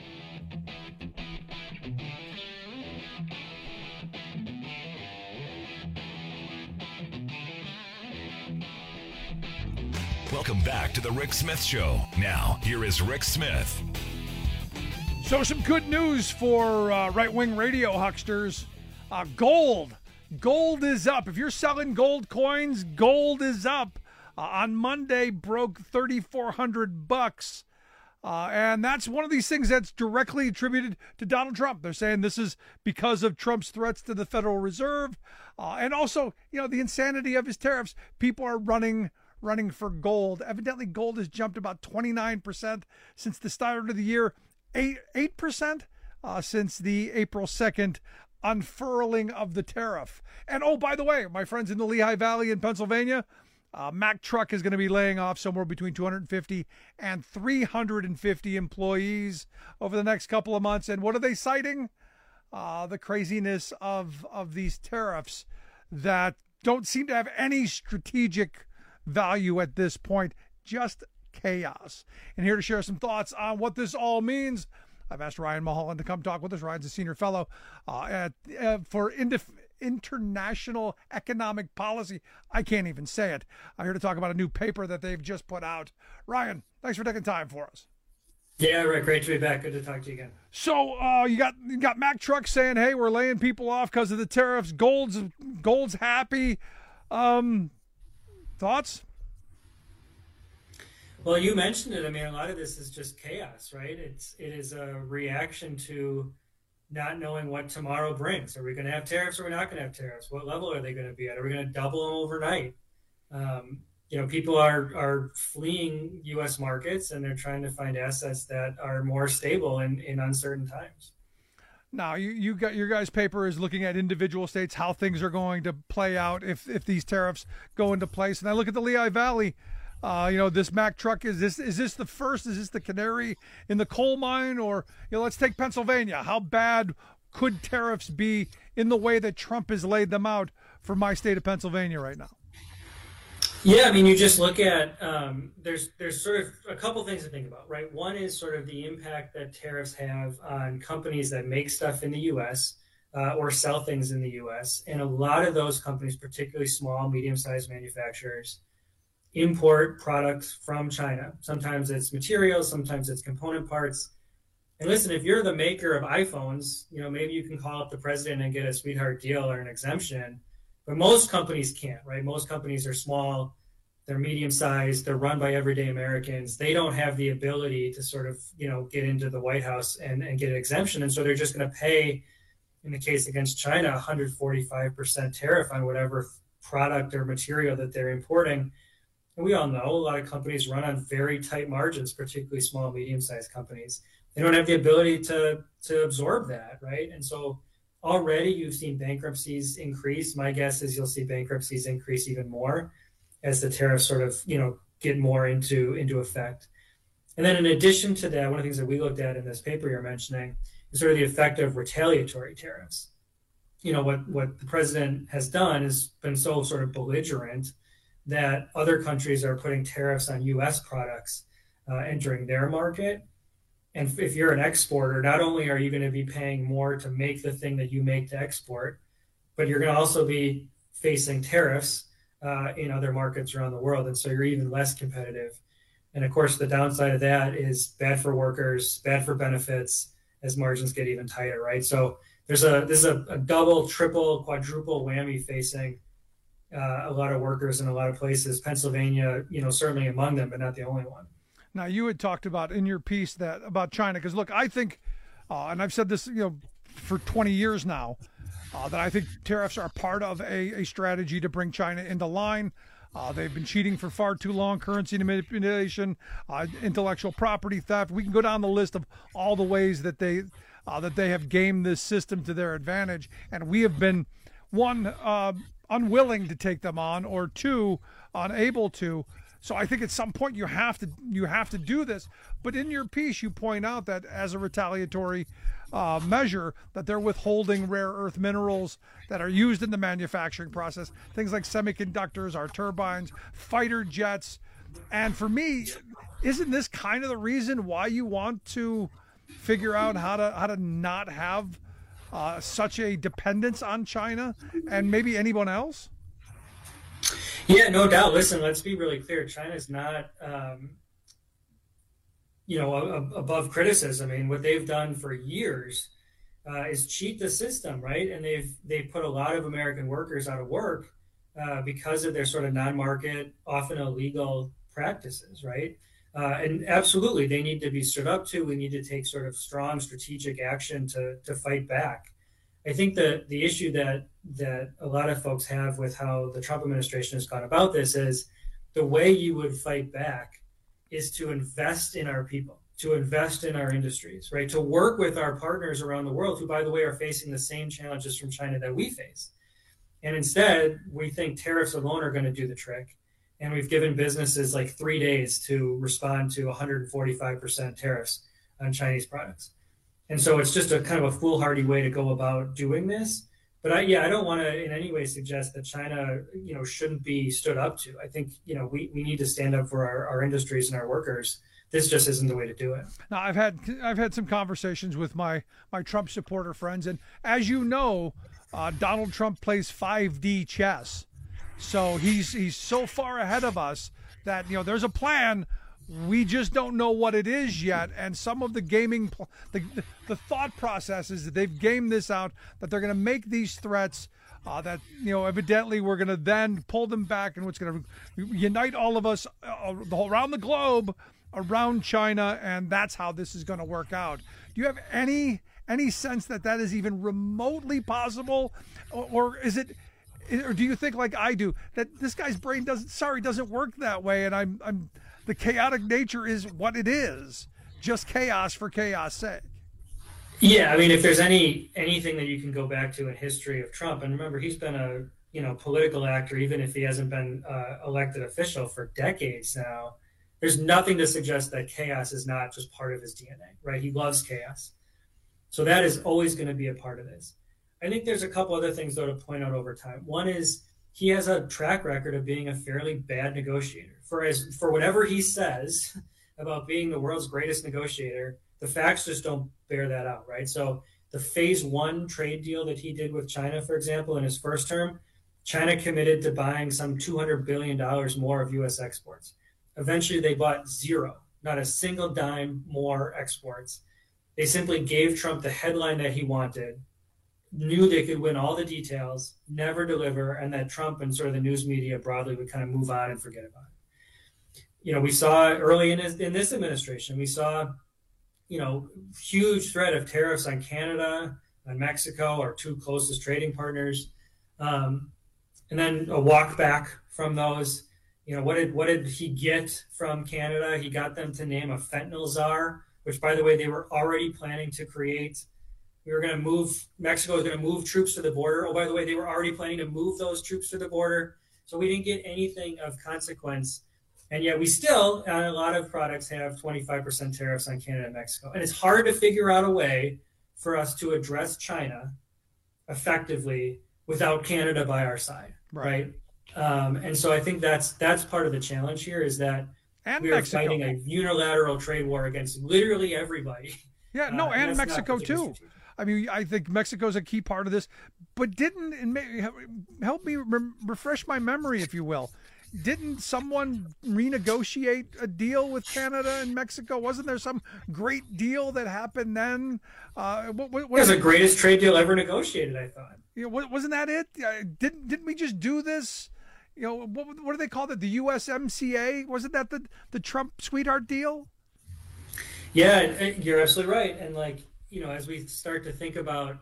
Welcome back to the Rick Smith Show. Now, here is Rick Smith. So some good news for uh, right-wing radio hucksters. Uh, gold. Gold is up. If you're selling gold coins, gold is up. Uh, on Monday, broke thirty-four hundred bucks. Uh, and that's one of these things that's directly attributed to Donald Trump. They're saying this is because of Trump's threats to the Federal Reserve. Uh, and also, you know, the insanity of his tariffs. People are running running for gold. Evidently, gold has jumped about twenty-nine percent since the start of the year, eight, eight percent uh, since the April second unfurling of the tariff. And, oh, by the way, my friends in the Lehigh Valley in Pennsylvania, Uh, Mack Truck is going to be laying off somewhere between two hundred fifty and three hundred fifty employees over the next couple of months. And what are they citing? Uh, the craziness of, of these tariffs that don't seem to have any strategic value at this point, just chaos. And here to share some thoughts on what this all means, I've asked Ryan Mulholland to come talk with us. Ryan's a senior fellow uh, at uh, for Indif- International Economic Policy. I can't even say it. I'm here to talk about a new paper that they've just put out. Ryan, thanks for taking time for us. Yeah, Rick, great to be back. Good to talk to you again. So uh, you got you got Mack Truck saying, "Hey, we're laying people off because of the tariffs." Gold's Gold's happy. Um, thoughts? Well, you mentioned it. I mean, a lot of this is just chaos, right? It's it is a reaction to not knowing what tomorrow brings. Are we going to have tariffs or are we not going to have tariffs? What level are they going to be at? Are we going to double them overnight? Um, you know, people are are fleeing U S markets, and they're trying to find assets that are more stable in, in uncertain times. Now, you, you got your guys' paper is looking at individual states, how things are going to play out if, if these tariffs go into place. And I look at the Lehigh Valley. Uh, you know, this Mack truck, is this is this the first? Is this the canary in the coal mine? Or, you know, let's take Pennsylvania. How bad could tariffs be in the way that Trump has laid them out for my state of Pennsylvania right now? Yeah, I mean, you just look at, um, there's there's sort of a couple things to think about, right? One is sort of the impact that tariffs have on companies that make stuff in the U S uh, or sell things in the U S. And a lot of those companies, particularly small, medium-sized manufacturers, import products from China. Sometimes it's materials, sometimes it's component parts. And listen, if you're the maker of iPhones, you know, maybe you can call up the president and get a sweetheart deal or an exemption, but most companies can't, right? Most companies are small, they're medium-sized, they're run by everyday Americans. They don't have the ability to sort of, you know, get into the White House and, and get an exemption. And so they're just going to pay, in the case against China, one hundred forty-five percent tariff on whatever product or material that they're importing. And we all know a lot of companies run on very tight margins, particularly small, medium-sized companies. They don't have the ability to, to absorb that, right? And so already you've seen bankruptcies increase. My guess is you'll see bankruptcies increase even more as the tariffs sort of, you know, get more into, into effect. And then in addition to that, one of the things that we looked at in this paper you're mentioning is sort of the effect of retaliatory tariffs. You know, what, what the president has done has been so sort of belligerent that other countries are putting tariffs on U S products uh, entering their market. And if you're an exporter, not only are you going to be paying more to make the thing that you make to export, but you're going to also be facing tariffs uh, in other markets around the world. And so you're even less competitive. And of course, the downside of that is bad for workers, bad for benefits as margins get even tighter, right? So there's a, there's a, a double, triple, quadruple whammy facing Uh, a lot of workers in a lot of places, Pennsylvania, you know, certainly among them, but not the only one. Now, you had talked about in your piece that about China, because look, I think, uh, and I've said this, you know, for twenty years now, uh, that I think tariffs are part of a, a strategy to bring China into line. Uh, they've been cheating for far too long, currency manipulation, uh, intellectual property theft. We can go down the list of all the ways that they uh, that they have gamed this system to their advantage, and we have been one. Uh, unwilling to take them on, or two, unable to. So I think at some point you have to you have to do this. But in your piece, you point out that as a retaliatory uh, measure, that they're withholding rare earth minerals that are used in the manufacturing process, things like semiconductors, our turbines, fighter jets. And for me, isn't this kind of the reason why you want to figure out how to how to not have Uh, such a dependence on China and maybe anyone else? Yeah, no doubt. Listen, let's be really clear. China's not, um, you know, a, a, above criticism. I mean, what they've done for years uh, is cheat the system, right? And they've they've put a lot of American workers out of work uh, because of their sort of non-market, often illegal practices, right? Uh, and absolutely, they need to be stood up to. We need to take sort of strong strategic action to to fight back. I think that the issue that that a lot of folks have with how the Trump administration has gone about this is the way you would fight back is to invest in our people, to invest in our industries, right? To work with our partners around the world who, by the way, are facing the same challenges from China that we face. And instead, we think tariffs alone are going to do the trick. And we've given businesses like three days to respond to one hundred forty-five percent tariffs on Chinese products. And so it's just a kind of a foolhardy way to go about doing this. But I, yeah, I don't want to in any way suggest that China, you know, shouldn't be stood up to. I think, you know, we, we need to stand up for our, our industries and our workers. This just isn't the way to do it. Now, I've had I've had some conversations with my, my Trump supporter friends. And as you know, uh, Donald Trump plays five D chess. So he's he's so far ahead of us that, you know, there's a plan. We just don't know what it is yet. And some of the gaming, the, the thought process is that they've gamed this out, that they're going to make these threats, uh, that, you know, evidently we're going to then pull them back, and what's going to unite all of us uh, around the globe, around China, and that's how this is going to work out. Do you have any any sense that that is even remotely possible, or, or is it Or do you think, like I do, that this guy's brain doesn't, sorry, doesn't work that way, and I'm, I'm, the chaotic nature is what it is, just chaos for chaos' sake? Yeah, I mean, if there's any anything that you can go back to in history of Trump, and remember, he's been a you know political actor, even if he hasn't been uh, elected official for decades now. There's nothing to suggest that chaos is not just part of his D N A, right? He loves chaos, so that is always going to be a part of this. I think there's a couple other things, though, to point out over time. One is he has a track record of being a fairly bad negotiator. For as for whatever he says about being the world's greatest negotiator, the facts just don't bear that out, right? So the phase one trade deal that he did with China, for example, in his first term, China committed to buying some two hundred billion dollars more of U S exports. Eventually, they bought zero, not a single dime more exports. They simply gave Trump the headline that he wanted, knew they could win all the details, never deliver, and that Trump and sort of the news media broadly would kind of move on and forget about it. You know, we saw early in, his, in this administration, we saw, you know, huge threat of tariffs on Canada, on Mexico, our two closest trading partners, um, and then a walk back from those. You know, what did what did he get from Canada? He got them to name a fentanyl czar, which, by the way, they were already planning to create. We were going to move, Mexico was going to move troops to the border. Oh, by the way, they were already planning to move those troops to the border. So we didn't get anything of consequence. And yet we still, on a lot of products, have twenty-five percent tariffs on Canada and Mexico. And it's hard to figure out a way for us to address China effectively without Canada by our side, right? right? Um, and so I think that's that's part of the challenge here is that and we Mexico. are fighting a unilateral trade war against literally everybody. Yeah, no, uh, and, and Mexico too. I mean, I think Mexico's a key part of this. But didn't, and maybe, help me re- refresh my memory, if you will. Didn't someone renegotiate a deal with Canada and Mexico? Wasn't there some great deal that happened then? Uh, what, what, what it was the greatest trade deal ever negotiated, I thought. You know, wasn't that it? Uh, didn't didn't we just do this? You know, what, what do they call it? The U S M C A? Wasn't that the, the Trump sweetheart deal? Yeah, you're absolutely right. And like, you know, as we start to think about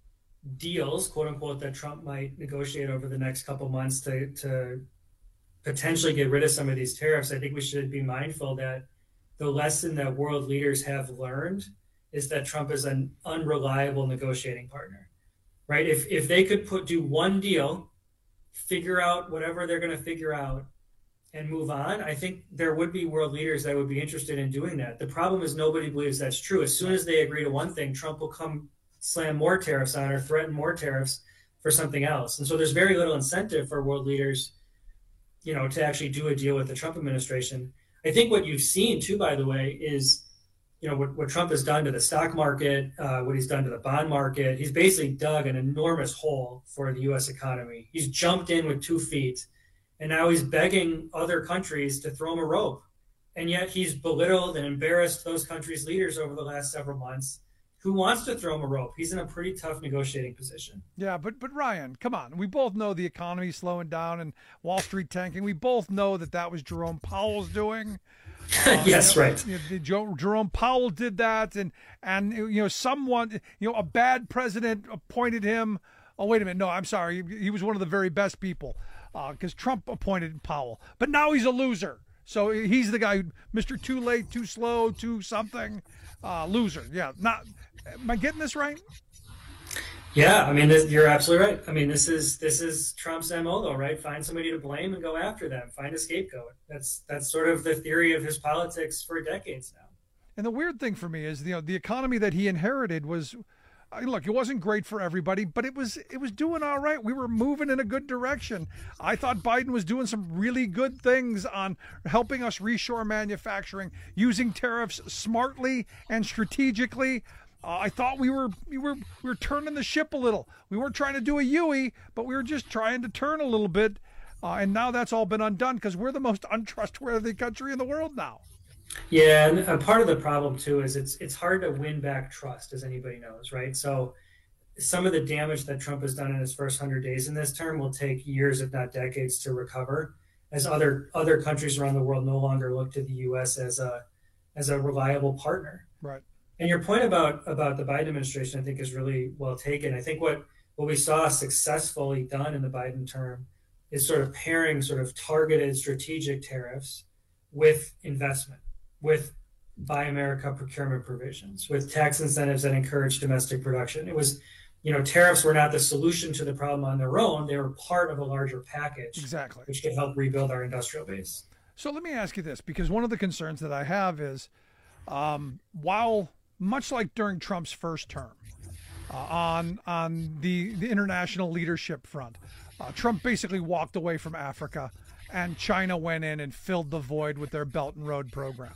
deals, quote unquote, that Trump might negotiate over the next couple months to to potentially get rid of some of these tariffs, I think we should be mindful that the lesson that world leaders have learned is that Trump is an unreliable negotiating partner, right? If if they could put do one deal, figure out whatever they're going to figure out, and move on, I think there would be world leaders that would be interested in doing that. The problem is nobody believes that's true. As soon as they agree to one thing, Trump will come slam more tariffs on or threaten more tariffs for something else. And so there's very little incentive for world leaders, you know, to actually do a deal with the Trump administration. I think what you've seen too, by the way, is, you know, what, what Trump has done to the stock market, uh, what he's done to the bond market. He's basically dug an enormous hole for the U S economy. He's jumped in with two feet. And now he's begging other countries to throw him a rope. And yet he's belittled and embarrassed those countries' leaders over the last several months. Who wants to throw him a rope? He's in a pretty tough negotiating position. Yeah, but but Ryan, come on. We both know the economy's slowing down and Wall Street tanking. We both know that that was Jerome Powell's doing. Uh, yes, you know, right. You know, Jerome Powell did that, and and you know someone, you know, a bad president appointed him. Oh, wait a minute. No, I'm sorry. He, he was one of the very best people. Because uh, Trump appointed Powell, but now he's a loser. So he's the guy, Mister Too Late, Too Slow, Too Something, uh, loser. Yeah, not. Am I getting this right? Yeah, I mean, this, you're absolutely right. I mean, this is this is Trump's M O, though, right? Find somebody to blame and go after them. Find a scapegoat. That's that's sort of the theory of his politics for decades now. And the weird thing for me is, you know, the economy that he inherited was. Look, it wasn't great for everybody, but it was it was doing all right. We were moving in a good direction. I thought Biden was doing some really good things on helping us reshore manufacturing, using tariffs smartly and strategically. Uh, I thought we were we were we were turning the ship a little. We weren't trying to do a U-ey, but we were just trying to turn a little bit. Uh, and now that's all been undone because we're the most untrustworthy country in the world now. Yeah, and a part of the problem too is it's it's hard to win back trust, as anybody knows, right? So some of the damage that Trump has done in his first hundred days in this term will take years, if not decades, to recover, as other other countries around the world no longer look to the U S as a as a reliable partner. Right. And your point about about the Biden administration, I think, is really well taken. I think what what we saw successfully done in the Biden term is sort of pairing sort of targeted strategic tariffs with investment, with Buy America procurement provisions, with tax incentives that encourage domestic production. It was, you know, tariffs were not the solution to the problem on their own. They were part of a larger package, exactly, which could help rebuild our industrial base. So let me ask you this, because one of the concerns that I have is, um, while much like during Trump's first term, uh, on on the, the international leadership front, uh, Trump basically walked away from Africa, and China went in and filled the void with their Belt and Road program.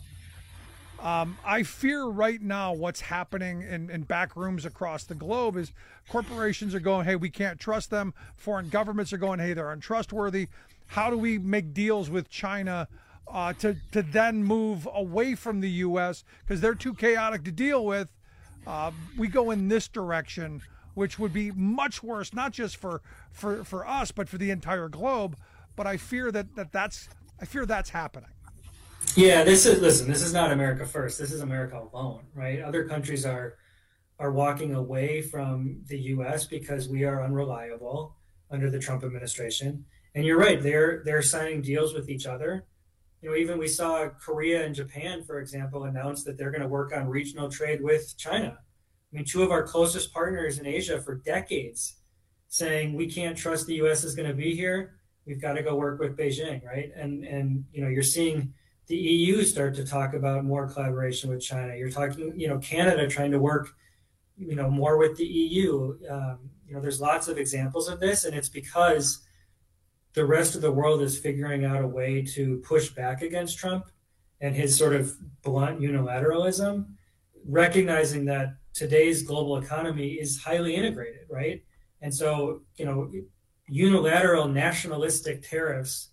Um, I fear right now what's happening in, in back rooms across the globe is corporations are going, hey, we can't trust them. Foreign governments are going, hey, they're untrustworthy. How do we make deals with China uh, to, to then move away from the U S because they're too chaotic to deal with? Uh, we go in this direction, which would be much worse, not just for, for, for us, but for the entire globe. But I fear that, that that's, I fear that's happening. Yeah, this is, listen, this is not America first. This is America alone, right? Other countries are are walking away from the U S because we are unreliable under the Trump administration. And you're right, they're they're signing deals with each other. You know, even we saw Korea and Japan, for example, announce that they're going to work on regional trade with China. I mean, two of our closest partners in Asia for decades saying we can't trust the U S is going to be here. We've got to go work with Beijing, right? And and you know, you're seeing the E U start to talk about more collaboration with China. You're talking, you know, Canada trying to work, you know, more with the E U. Um, you know, there's lots of examples of this, and it's because the rest of the world is figuring out a way to push back against Trump and his sort of blunt unilateralism, recognizing that today's global economy is highly integrated, right? And so, you know, unilateral nationalistic tariffs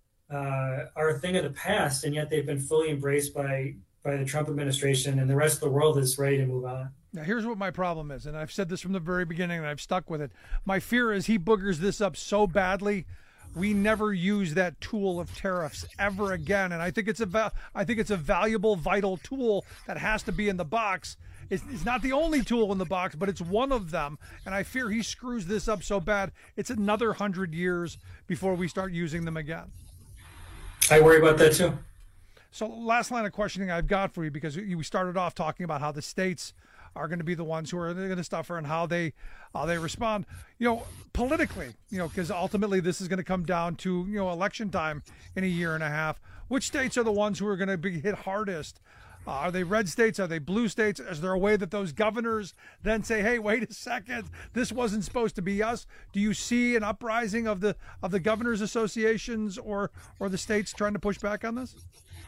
Uh, are a thing of the past, and yet they've been fully embraced by by the Trump administration, and the rest of the world is ready to move on. Now, here's what my problem is, and I've said this from the very beginning, and I've stuck with it. My fear is he boogers this up so badly, we never use that tool of tariffs ever again. And I think it's a va- I think it's a valuable, vital tool that has to be in the box. It's, it's not the only tool in the box, but it's one of them. And I fear he screws this up so bad, it's another hundred years before we start using them again. I worry about that too. So last line of questioning I've got for you, because we started off talking about how the states are going to be the ones who are going to suffer and how they how they respond, you know, politically, you know, because ultimately this is going to come down to, you know, election time in a year and a half. Which states are the ones who are going to be hit hardest? Uh, are they red states? Are they blue states? Is there a way that those governors then say, hey, wait a second, this wasn't supposed to be us? Do you see an uprising of the of the governors associations or or the states trying to push back on this?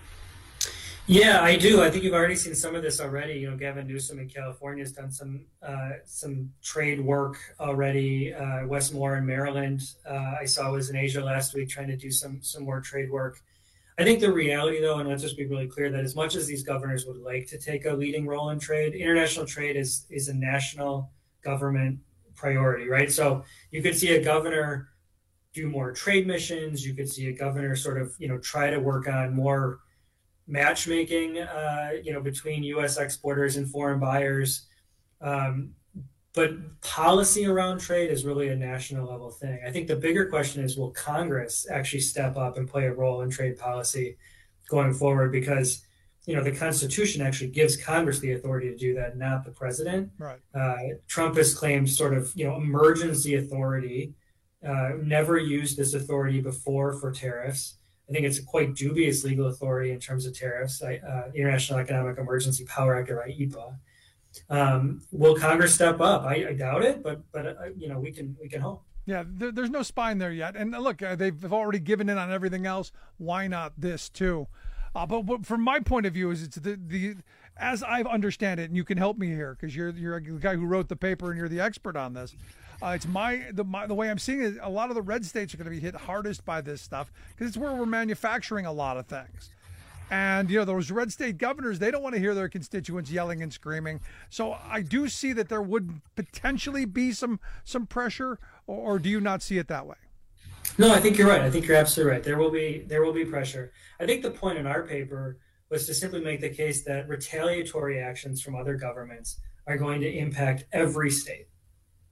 Yeah, I do. I think you've already seen some of this already. You know, Gavin Newsom in California has done some uh, some trade work already. Uh, Wes Moore in Maryland, uh, I saw was in Asia last week trying to do some some more trade work. I think the reality, though, and let's just be really clear, that as much as these governors would like to take a leading role in trade, international trade is is a national government priority, right? So you could see a governor do more trade missions. You could see a governor sort of, you know, try to work on more matchmaking, uh, you know, between U S exporters and foreign buyers. Um, but policy around trade is really a national level thing. I think the bigger question is, will Congress actually step up and play a role in trade policy going forward? Because, you know, the Constitution actually gives Congress the authority to do that, not the president. Right. Uh, Trump has claimed sort of, you know, emergency authority, uh, never used this authority before for tariffs. I think it's a quite dubious legal authority in terms of tariffs, uh, International Economic Emergency Power Act, or I E P A. Um, will Congress step up? I, I doubt it, but but uh, you know, we can we can hope. Yeah, there, there's no spine there yet. And look, uh, they've already given in on everything else. Why not this too? Uh, but, but from my point of view, is it's the the as I understand it, and you can help me here because you're you're a guy who wrote the paper and you're the expert on this. Uh, it's my the my, the way I'm seeing it. A lot of the red states are going to be hit hardest by this stuff because it's where we're manufacturing a lot of things. And, you know, those red state governors, they don't want to hear their constituents yelling and screaming. So I do see that there would potentially be some some pressure, or, or do you not see it that way? No, I think you're right. I think you're absolutely right. There will be there will be pressure. I think the point in our paper was to simply make the case that retaliatory actions from other governments are going to impact every state.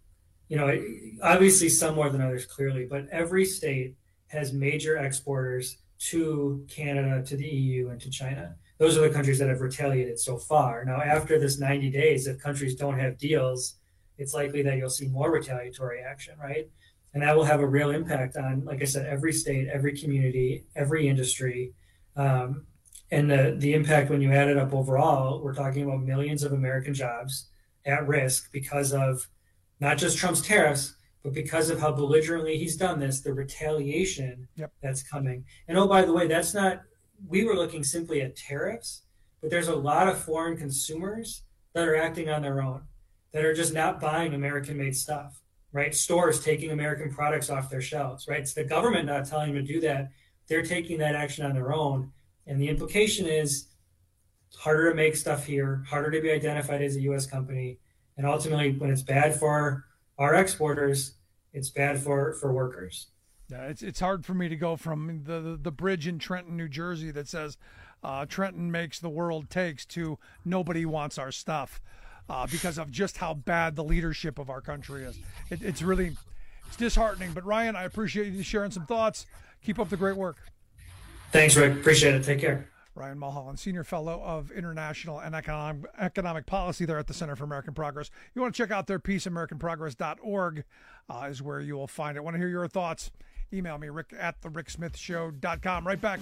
you know, obviously some more than others, clearly, but every state has major exporters to Canada, to the E U, and to China. Those are the countries that have retaliated so far. Now, after this ninety days, if countries don't have deals, it's likely that you'll see more retaliatory action, right? And that will have a real impact on, like I said, every state, every community, every industry. Um, and the, the impact, when you add it up overall, we're talking about millions of American jobs at risk because of not just Trump's tariffs, but because of how belligerently he's done this, the retaliation yep. that's coming. And oh, by the way, that's not, we were looking simply at tariffs, but there's a lot of foreign consumers that are acting on their own, that are just not buying American-made stuff, right? Stores taking American products off their shelves, right? It's the government not telling them to do that. They're taking that action on their own. And the implication is it's harder to make stuff here, harder to be identified as a U S company. And ultimately, when it's bad for our exporters, it's bad for, for workers. Yeah, it's it's hard for me to go from the, the, the bridge in Trenton, New Jersey that says uh, Trenton makes the world takes to nobody wants our stuff uh, because of just how bad the leadership of our country is. It, it's really it's disheartening. But Ryan, I appreciate you sharing some thoughts. Keep up the great work. Thanks, Rick. Appreciate it. Take care. Ryan Mulholland, Senior Fellow of International and Economic, Economic Policy there at the Center for American Progress. You want to check out their piece, american progress dot org uh, is where you will find it. Want to hear your thoughts? Email me, rick at the rick smith show dot com. Right back.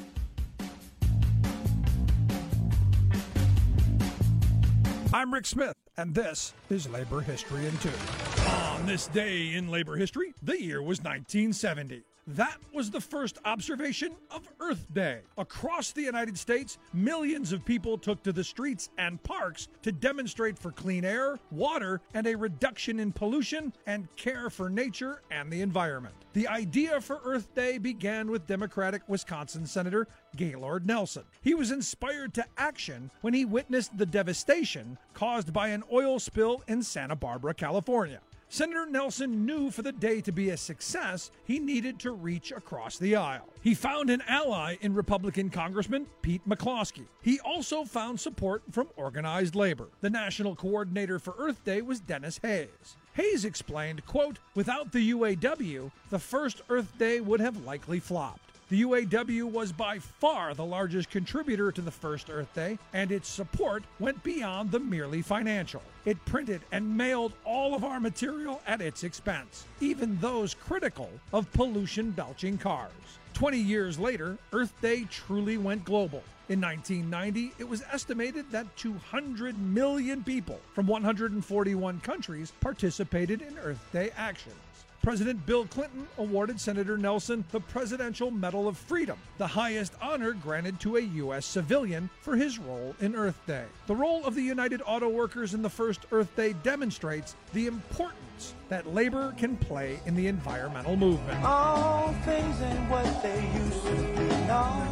I'm Rick Smith, and this is Labor History in Two. On this day in labor history, the year was nineteen seventy. That was the first observation of Earth Day. Across the United States, millions of people took to the streets and parks to demonstrate for clean air, water, and a reduction in pollution and care for nature and the environment. The idea for Earth Day began with Democratic Wisconsin Senator Gaylord Nelson. He was inspired to action when he witnessed the devastation caused by an oil spill in Santa Barbara, California. Senator Nelson knew for the day to be a success, he needed to reach across the aisle. He found an ally in Republican Congressman Pete McCloskey. He also found support from organized labor. The national coordinator for Earth Day was Dennis Hayes. Hayes explained, quote, without the U A W, the first Earth Day would have likely flopped. The U A W was by far the largest contributor to the first Earth Day, and its support went beyond the merely financial. It printed and mailed all of our material at its expense, even those critical of pollution-belching cars. Twenty years later, Earth Day truly went global. In nineteen ninety, it was estimated that two hundred million people from one hundred forty-one countries participated in Earth Day actions. President Bill Clinton awarded Senator Nelson the Presidential Medal of Freedom, the highest honor granted to a U S civilian for his role in Earth Day. The role of the United Auto Workers in the first Earth Day demonstrates the importance that labor can play in the environmental movement. All things ain't what they used to be. No,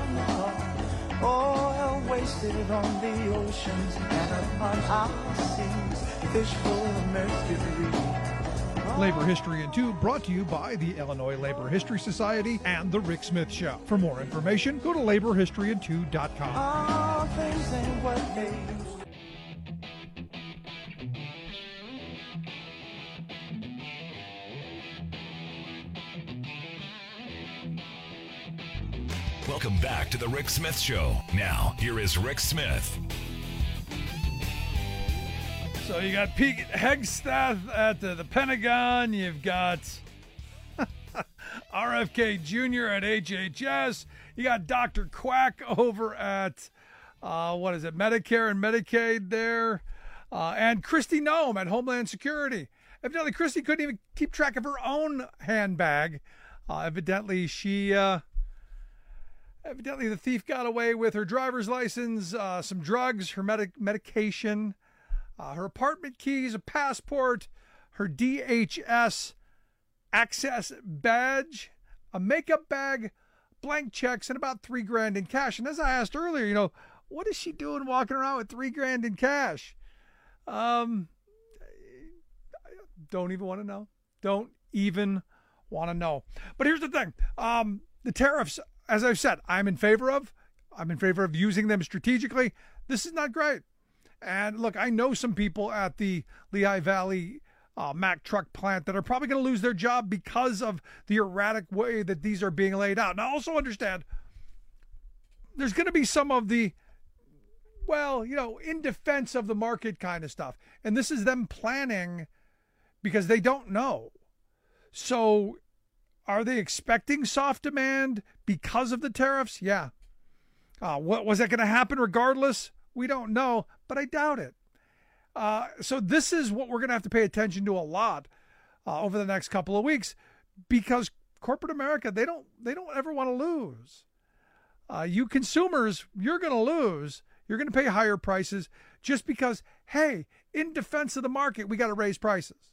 no. Oil wasted on the oceans and upon our seas, fish full of mercury. Labor History in Two, brought to you by the Illinois Labor History Society and The Rick Smith Show. For more information, go to labor history in two dot com. All things ain't what they used. Welcome back to The Rick Smith Show. Now, here is Rick Smith. So you got Pete Hegseth at the, the Pentagon. You've got R F K Junior at H H S. You got Doctor Quack over at, uh, what is it, Medicare and Medicaid there. Uh, and Kristi Noem at Homeland Security. Evidently, Kristi couldn't even keep track of her own handbag. Uh, evidently, she... Uh, evidently, the thief got away with her driver's license, uh, some drugs, her medic- medication, Uh, her apartment keys, a passport, her D H S access badge, a makeup bag, blank checks, and about three grand in cash. And as I asked earlier, you know, what is she doing walking around with three grand in cash? Um, I don't even want to know. Don't even want to know. But here's the thing. Um, the tariffs, as I've said, I'm in favor of. I'm in favor of using them strategically. This is not great. And look, I know some people at the Lehigh Valley uh, Mack truck plant that are probably going to lose their job because of the erratic way that these are being laid out. Now, also understand, there's going to be some of the, well, you know, in defense of the market kind of stuff. And this is them planning because they don't know. So are they expecting soft demand because of the tariffs? Yeah. Uh, what was that going to happen regardless? We don't know, but I doubt it. Uh, so this is what we're going to have to pay attention to a lot uh, over the next couple of weeks, because corporate America, they don't they don't ever want to lose. Uh, you consumers, you're going to lose. You're going to pay higher prices just because, hey, in defense of the market, we got to raise prices.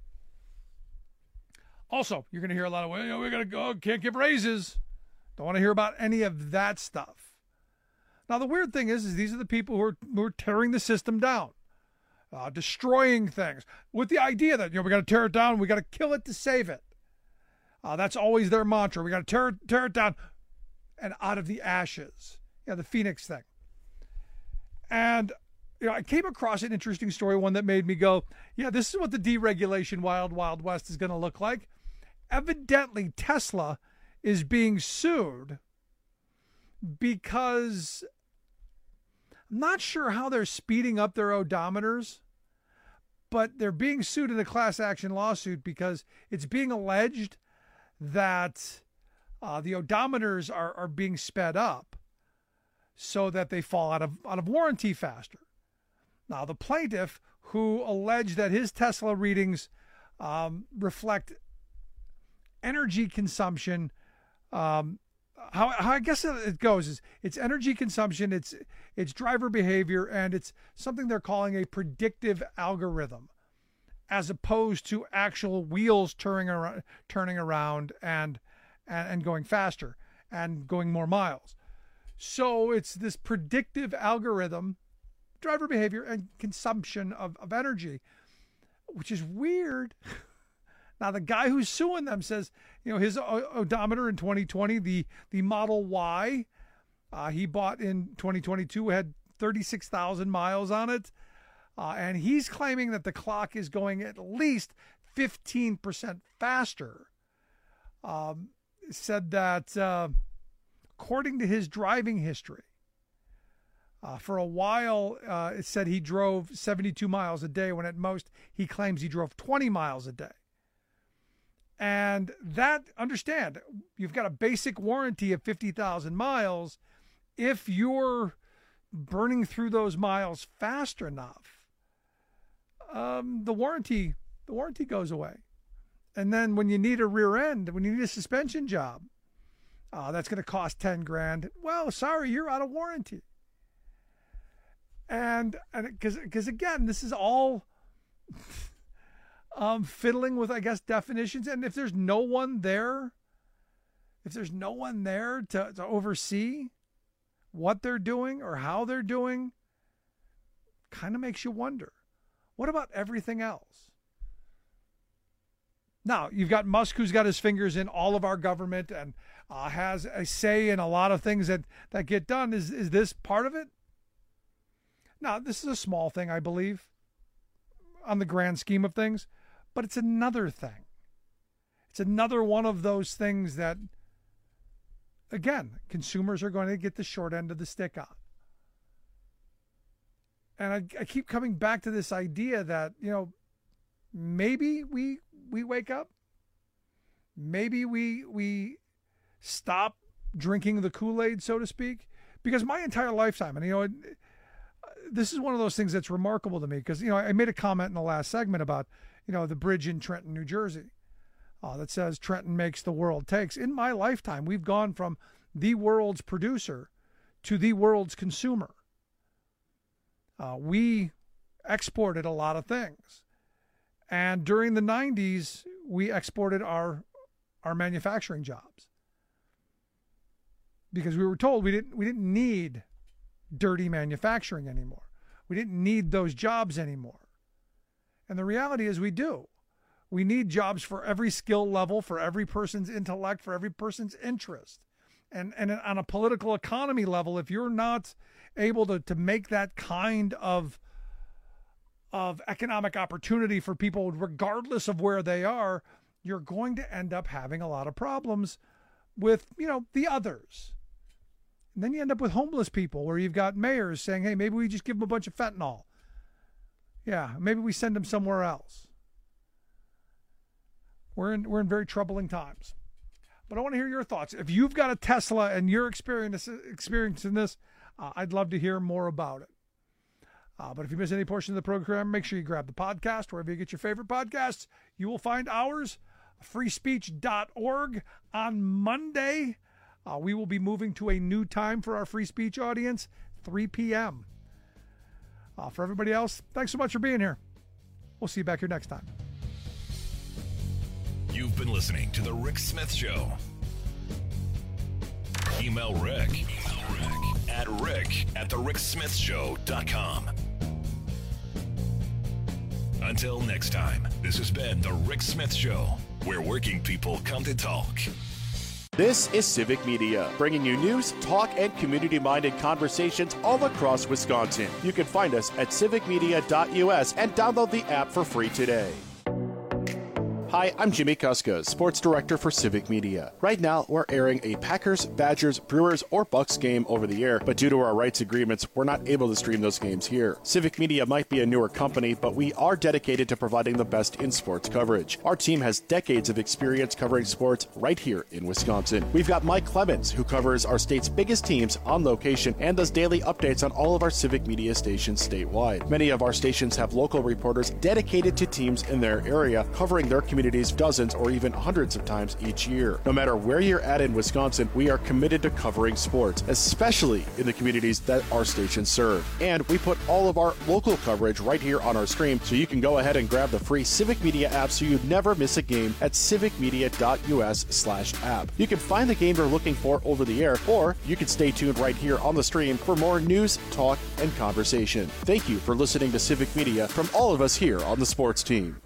Also, you're going to hear a lot of, well, you know, we got to go, can't give raises. Don't want to hear about any of that stuff. Now, the weird thing is, is these are the people who are, who are tearing the system down. Uh, destroying things with the idea that, you know, we got to tear it down, we got to kill it to save it. Uh, that's always their mantra. We got to tear, tear it down and out of the ashes. Yeah, the Phoenix thing. And, you know, I came across an interesting story, one that made me go, yeah, this is what the deregulation Wild Wild West is going to look like. Evidently, Tesla is being sued because I'm not sure how they're speeding up their odometers, but they're being sued in a class action lawsuit because it's being alleged that uh, the odometers are, are being sped up so that they fall out of out of warranty faster. Now, the plaintiff, who alleged that his Tesla readings um, reflect energy consumption, um, how, how I guess it goes is it's energy consumption, it's it's driver behavior, and it's something they're calling a predictive algorithm, as opposed to actual wheels turning around, turning around and, and and going faster and going more miles. So it's this predictive algorithm, driver behavior and consumption of, of energy, which is weird. Now, the guy who's suing them says, you know, his odometer in twenty twenty, the, the Model Y uh, he bought in twenty twenty-two had thirty-six thousand miles on it. Uh, and he's claiming that the clock is going at least fifteen percent faster. Um, said that uh, according to his driving history, uh, for a while, uh, it said he drove seventy-two miles a day, when at most he claims he drove twenty miles a day. And that, understand, you've got a basic warranty of fifty thousand miles. If you're burning through those miles fast enough, um, the warranty, the warranty goes away. And then when you need a rear end, when you need a suspension job, uh, that's going to cost ten grand. Well, sorry, you're out of warranty. And, and because, because again, this is all um, fiddling with, I guess, definitions. And if there's no one there, if there's no one there to, to oversee what they're doing or how they're doing, kind of makes you wonder, what about everything else? Now, you've got Musk, who's got his fingers in all of our government and uh, has a say in a lot of things that, that get done. Is, is this part of it? Now, this is a small thing, I believe, on the grand scheme of things, but it's another thing. It's another one of those things that, again, consumers are going to get the short end of the stick on. And I, I keep coming back to this idea that, you know, maybe we we wake up. Maybe we we stop drinking the Kool-Aid, so to speak, because my entire lifetime, and you know, it, this is one of those things that's remarkable to me, because, you know, I made a comment in the last segment about, you know, the bridge in Trenton, New Jersey, uh, that says Trenton makes, the world takes. In my lifetime, we've gone from the world's producer to the world's consumer. Uh, we exported a lot of things. And during the nineties, we exported our our manufacturing jobs, because we were told we didn't we didn't need dirty manufacturing anymore. We didn't need those jobs anymore. And the reality is we do. We need jobs for every skill level, for every person's intellect, for every person's interest. And and on a political economy level, if you're not able to, to make that kind of of economic opportunity for people, regardless of where they are, you're going to end up having a lot of problems with, you know, the others. And then you end up with homeless people where you've got mayors saying, hey, maybe we just give them a bunch of fentanyl. Yeah, maybe we send them somewhere else. We're in, we're in very troubling times. But I want to hear your thoughts. If you've got a Tesla and you're experiencing, experiencing this, uh, I'd love to hear more about it. Uh, but if you miss any portion of the program, make sure you grab the podcast wherever you get your favorite podcasts. You will find ours, free speech dot org. On Monday, uh, we will be moving to a new time for our free speech audience, three p.m. Uh, for everybody else, thanks so much for being here. We'll see you back here next time. You've been listening to The Rick Smith Show. Email Rick, Email Rick at rick at the rick smith show dot com. Until next time, this has been The Rick Smith Show, where working people come to talk. This is Civic Media, bringing you news, talk, and community-minded conversations all across Wisconsin. You can find us at civic media dot u s and download the app for free today. Hi, I'm Jimmy Kuska, Sports Director for Civic Media. Right now, we're airing a Packers, Badgers, Brewers, or Bucks game over the air, but due to our rights agreements, we're not able to stream those games here. Civic Media might be a newer company, but we are dedicated to providing the best in sports coverage. Our team has decades of experience covering sports right here in Wisconsin. We've got Mike Clemens, who covers our state's biggest teams on location and does daily updates on all of our Civic Media stations statewide. Many of our stations have local reporters dedicated to teams in their area, covering their community dozens or even hundreds of times each year. No matter where you're at in Wisconsin, we are committed to covering sports, especially in the communities that our stations serve. And we put all of our local coverage right here on our stream, so you can go ahead and grab the free Civic Media app so you never miss a game at civic media dot u s slash app. You can find the game you're looking for over the air, or you can stay tuned right here on the stream for more news, talk, and conversation. Thank you for listening to Civic Media from all of us here on the sports team.